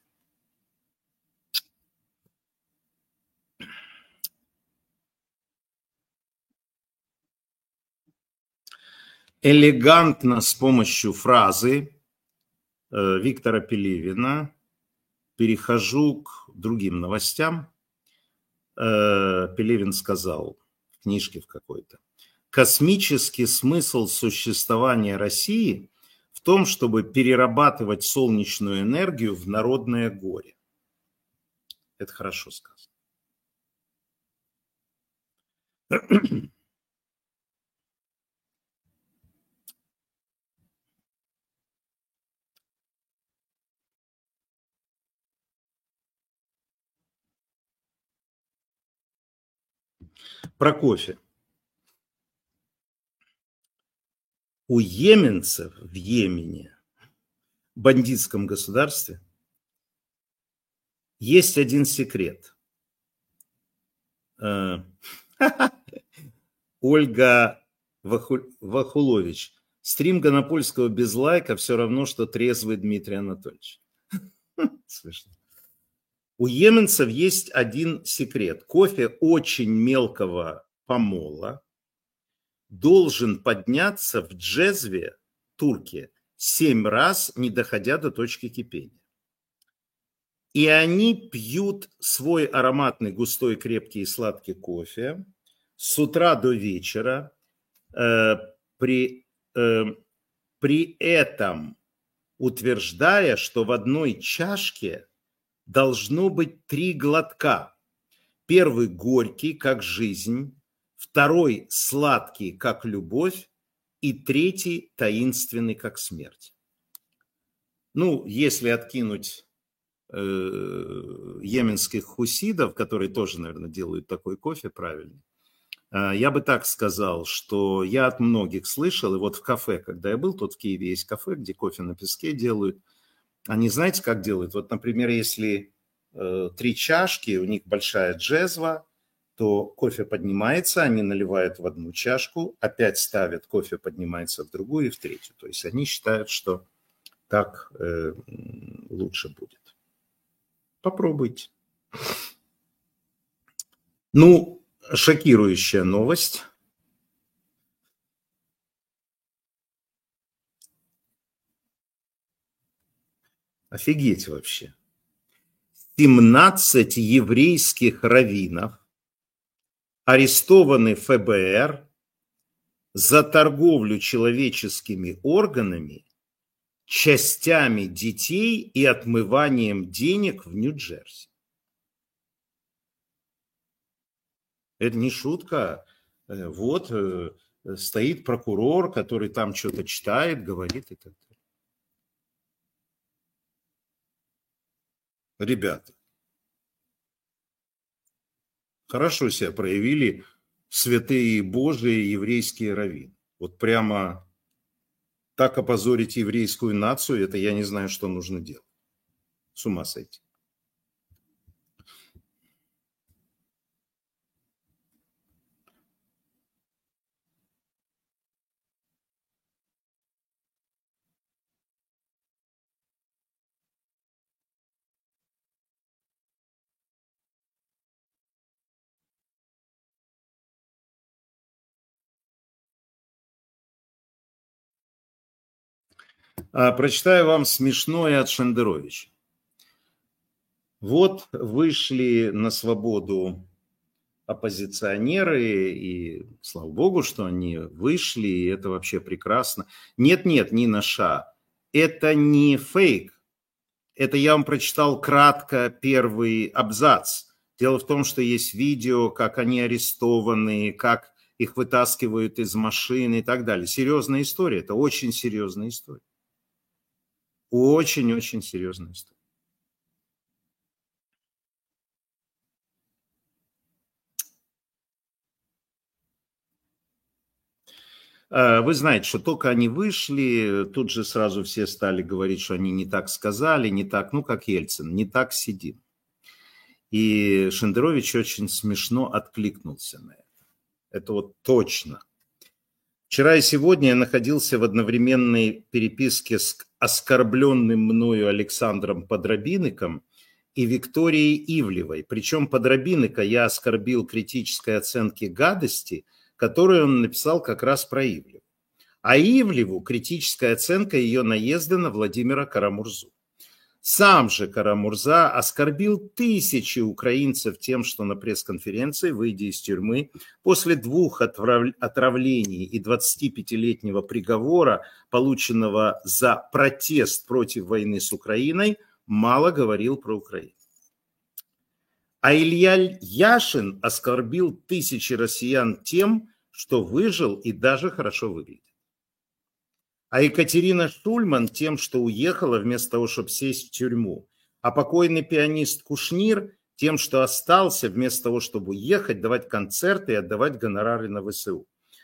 Элегантно с помощью фразы Виктора Пелевина перехожу к другим новостям. Пелевин сказал в книжке в какой-то: космический смысл существования России в том, чтобы перерабатывать солнечную энергию в народное горе. Это хорошо сказано. Про кофе. У йеменцев в Йемене, бандитском государстве, есть один секрет. Ольга Вахулович. Стрим Гонопольского без лайка все равно, что трезвый Дмитрий Анатольевич. Смешно. У йеменцев есть один секрет. Кофе очень мелкого помола должен подняться в джезве турки 7 раз, не доходя до точки кипения. И они пьют свой ароматный, густой, крепкий и сладкий кофе с утра до вечера, при этом утверждая, что в одной чашке должно быть 3 глотка. Первый горький, как жизнь, второй сладкий, как любовь, и третий таинственный, как смерть. Ну, если откинуть йеменских хусидов, которые тоже, наверное, делают такой кофе правильный, я бы так сказал, что я от многих слышал, и вот в кафе, когда я был, тут в Киеве есть кафе, где кофе на песке делают. Они знаете, как делают? Вот, например, если 3 чашки, у них большая джезва, то кофе поднимается, они наливают в одну чашку, опять ставят, кофе поднимается в другую и в третью. То есть они считают, что так лучше будет. Попробуйте. Ну, шокирующая новость. Офигеть вообще. 17 еврейских раввинов арестованы ФБР за торговлю человеческими органами, частями детей и отмыванием денег в Нью-Джерси. Это не шутка. Вот стоит прокурор, который там что-то читает, говорит и так далее. Ребята, хорошо себя проявили святые Божии еврейские раввины. Вот прямо так опозорить еврейскую нацию, это я не знаю, что нужно делать. С ума сойти. Прочитаю вам смешное от Шендеровича. Вот вышли на свободу оппозиционеры, и слава богу, что они вышли, и это вообще прекрасно. Нет, Нина Ша, это не фейк. Это я вам прочитал кратко первый абзац. Дело в том, что есть видео, как они арестованы, как их вытаскивают из машины и так далее. Серьезная история, это очень серьезная история. Очень-очень серьезная история. Вы знаете, что только они вышли, тут же сразу все стали говорить, что они не так сказали, не так, ну как Ельцин, не так сидим. И Шендерович очень смешно откликнулся на это. Это вот точно. Вчера и сегодня я находился в одновременной переписке с оскорбленным мною Александром Подробинником и Викторией Ивлевой. Причем Подробинника я оскорбил критической оценки гадости, которую он написал как раз про Ивлеву. А Ивлеву критическая оценка ее наезда на Владимира Кара-Мурзу. Сам же Кара-Мурза оскорбил тысячи украинцев тем, что на пресс-конференции, выйдя из тюрьмы, после 2 отравлений и 25-летнего приговора, полученного за протест против войны с Украиной, мало говорил про Украину. А Илья Яшин оскорбил тысячи россиян тем, что выжил и даже хорошо выглядит. А Екатерина Шульман тем, что уехала вместо того, чтобы сесть в тюрьму. А покойный пианист Кушнир тем, что остался вместо того, чтобы уехать, давать концерты и отдавать гонорары на ВСУ.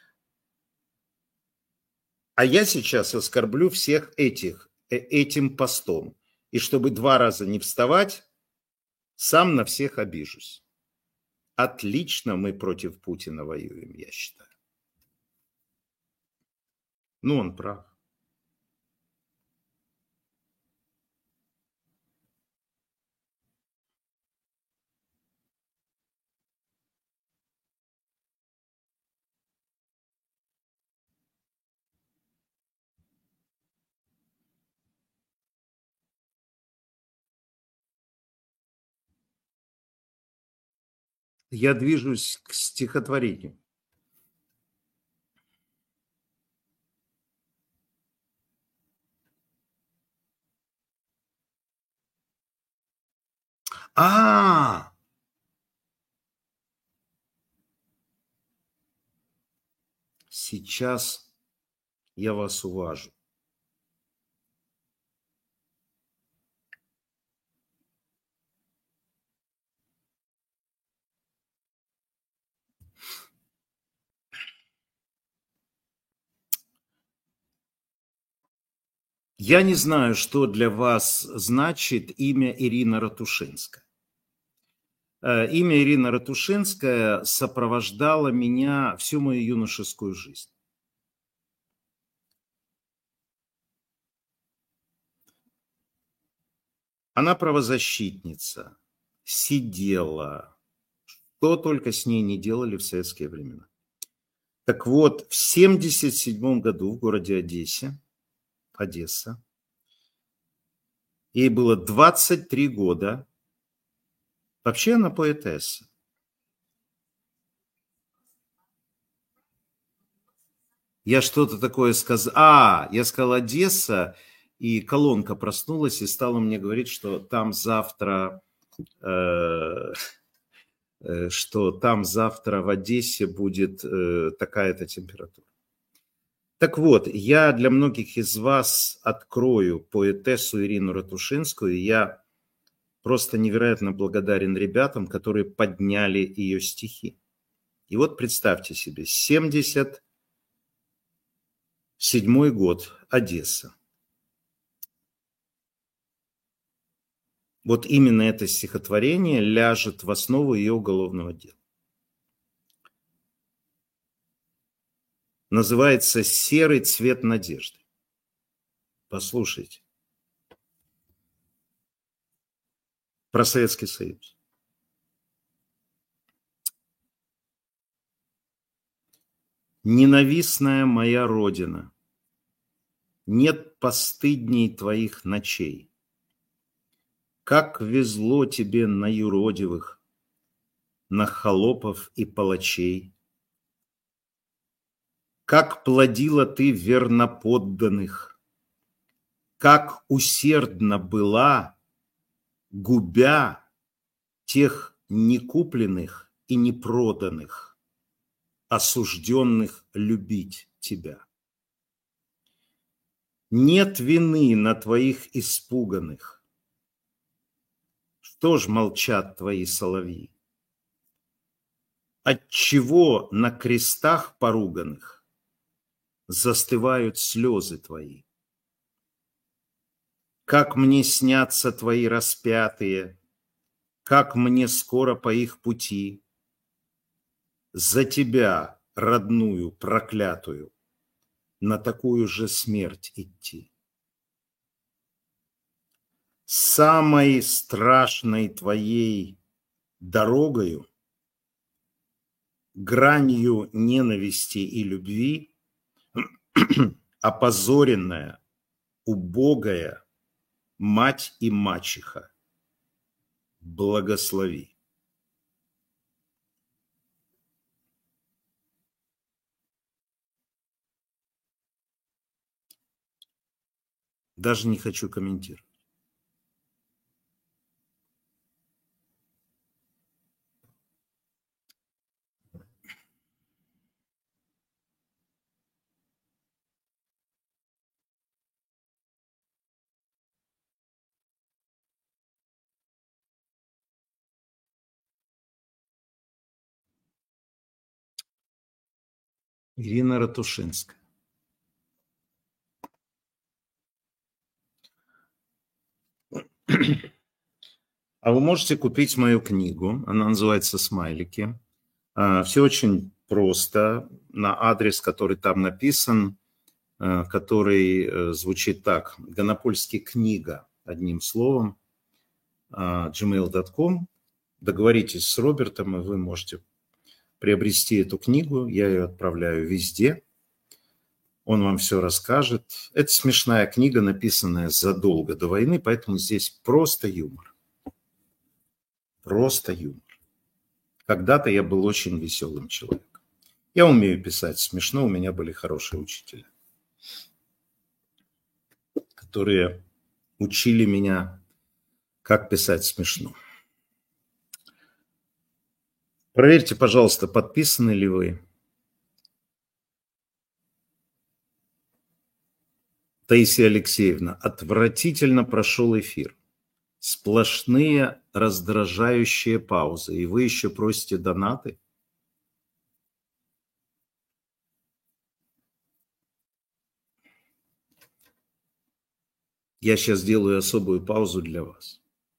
А я сейчас оскорблю всех этим постом. И чтобы 2 раза не вставать, сам на всех обижусь. Отлично мы против Путина воюем, я считаю. Ну, он прав. Я движусь к стихотворению. Сейчас я вас уважу. Я не знаю, что для вас значит имя Ирина Ратушинская. Имя Ирина Ратушинская сопровождало меня всю мою юношескую жизнь. Она правозащитница, сидела, что только с ней не делали в советские времена. Так вот, в 1977 году в городе Одесса, ей было 23 года. Вообще она поэтесса. Я что-то такое сказал. Я сказал Одесса, и колонка проснулась и стала мне говорить, что там завтра в Одессе будет такая-то температура. Так вот, я для многих из вас открою поэтессу Ирину Ратушинскую. Я просто невероятно благодарен ребятам, которые подняли ее стихи. И вот представьте себе, 1977 год, Одесса. Вот именно это стихотворение ляжет в основу ее уголовного дела. Называется «Серый цвет надежды». Послушайте. Про Советский Союз. Ненавистная моя родина, нет постыдней твоих ночей. Как везло тебе на юродивых, на холопов и палачей. Как плодила ты верноподданных, как усердно была, губя тех некупленных и непроданных, осужденных любить тебя. Нет вины на твоих испуганных. Что ж молчат твои соловьи? Отчего на крестах поруганных застывают слезы твои? Как мне снятся твои распятые, как мне скоро по их пути за тебя, родную, проклятую, на такую же смерть идти. Самой страшной твоей дорогою, гранью ненависти и любви, опозоренная, убогая мать и мачеха, благослови. Даже не хочу комментировать. Ирина Ратушинская. А вы можете купить мою книгу, она называется «Смайлики». Все очень просто, на адрес, который там написан, который звучит так: Гонопольский книга, одним словом, gmail.com. Договоритесь с Робертом, и вы можете приобрести эту книгу. Я ее отправляю везде. Он вам все расскажет. Это смешная книга, написанная задолго до войны, поэтому здесь просто юмор. Просто юмор. Когда-то я был очень веселым человеком. Я умею писать смешно, у меня были хорошие учителя, которые учили меня, как писать смешно. Проверьте, пожалуйста, подписаны ли вы. Таисия Алексеевна, отвратительно прошел эфир. Сплошные раздражающие паузы. И вы еще просите донаты? Я сейчас делаю особую паузу для вас.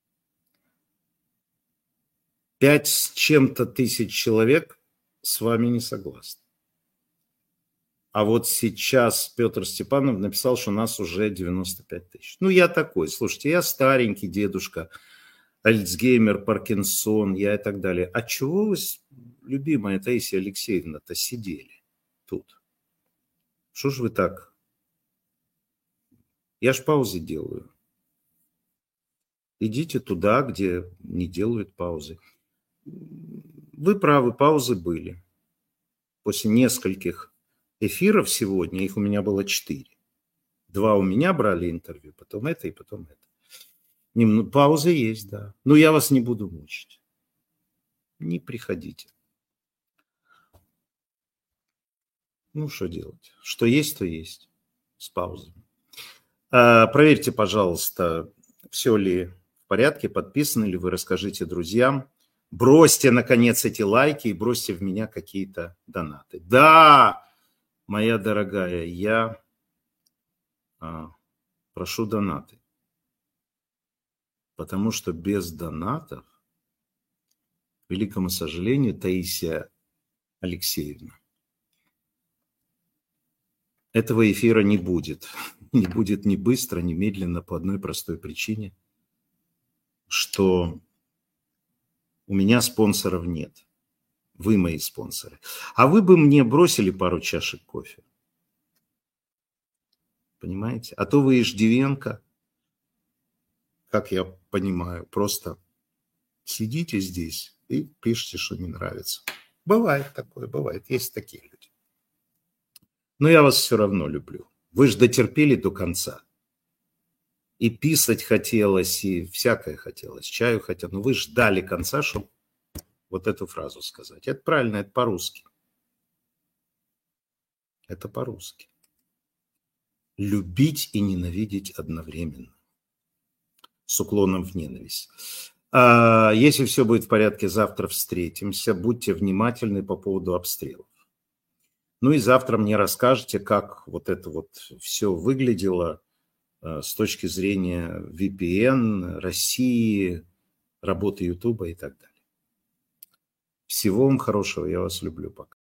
5 с чем-то тысяч человек с вами не согласны. А вот сейчас Петр Степанов написал, что нас уже 95 тысяч. Ну, я такой, слушайте, я старенький дедушка, Альцгеймер, Паркинсон, я и так далее. А чего вы, любимая Таисия Алексеевна-то, сидели тут? Что ж вы так? Я ж паузы делаю. Идите туда, где не делают паузы. Вы правы, паузы были. После нескольких эфиров сегодня, их у меня было 4. 2 у меня брали интервью, потом это и потом это. Паузы есть, да. Но я вас не буду мучить. Не приходите. Ну, что делать? Что есть, то есть. С паузами. Проверьте, пожалуйста, все ли в порядке, подписаны ли вы, расскажите друзьям. Бросьте, наконец, эти лайки и бросьте в меня какие-то донаты. Да! Моя дорогая, я прошу донаты, потому что без донатов, к великому сожалению, Таисия Алексеевна, этого эфира не будет. Не будет ни быстро, ни медленно по одной простой причине, что у меня спонсоров нет. Вы мои спонсоры. А вы бы мне бросили пару чашек кофе. Понимаете? А то вы Иждивенко, как я понимаю, просто сидите здесь и пишите, что не нравится. Бывает такое, бывает. Есть такие люди. Но я вас все равно люблю. Вы же дотерпели до конца. И писать хотелось, и всякое хотелось. Чаю хотелось. Но вы ждали конца, чтобы вот эту фразу сказать. Это правильно, это по-русски. Это по-русски. Любить и ненавидеть одновременно. С уклоном в ненависть. Если все будет в порядке, завтра встретимся. Будьте внимательны по поводу обстрелов. Ну и завтра мне расскажете, как вот это вот все выглядело с точки зрения VPN, России, работы Ютуба и так далее. Всего вам хорошего, я вас люблю, пока.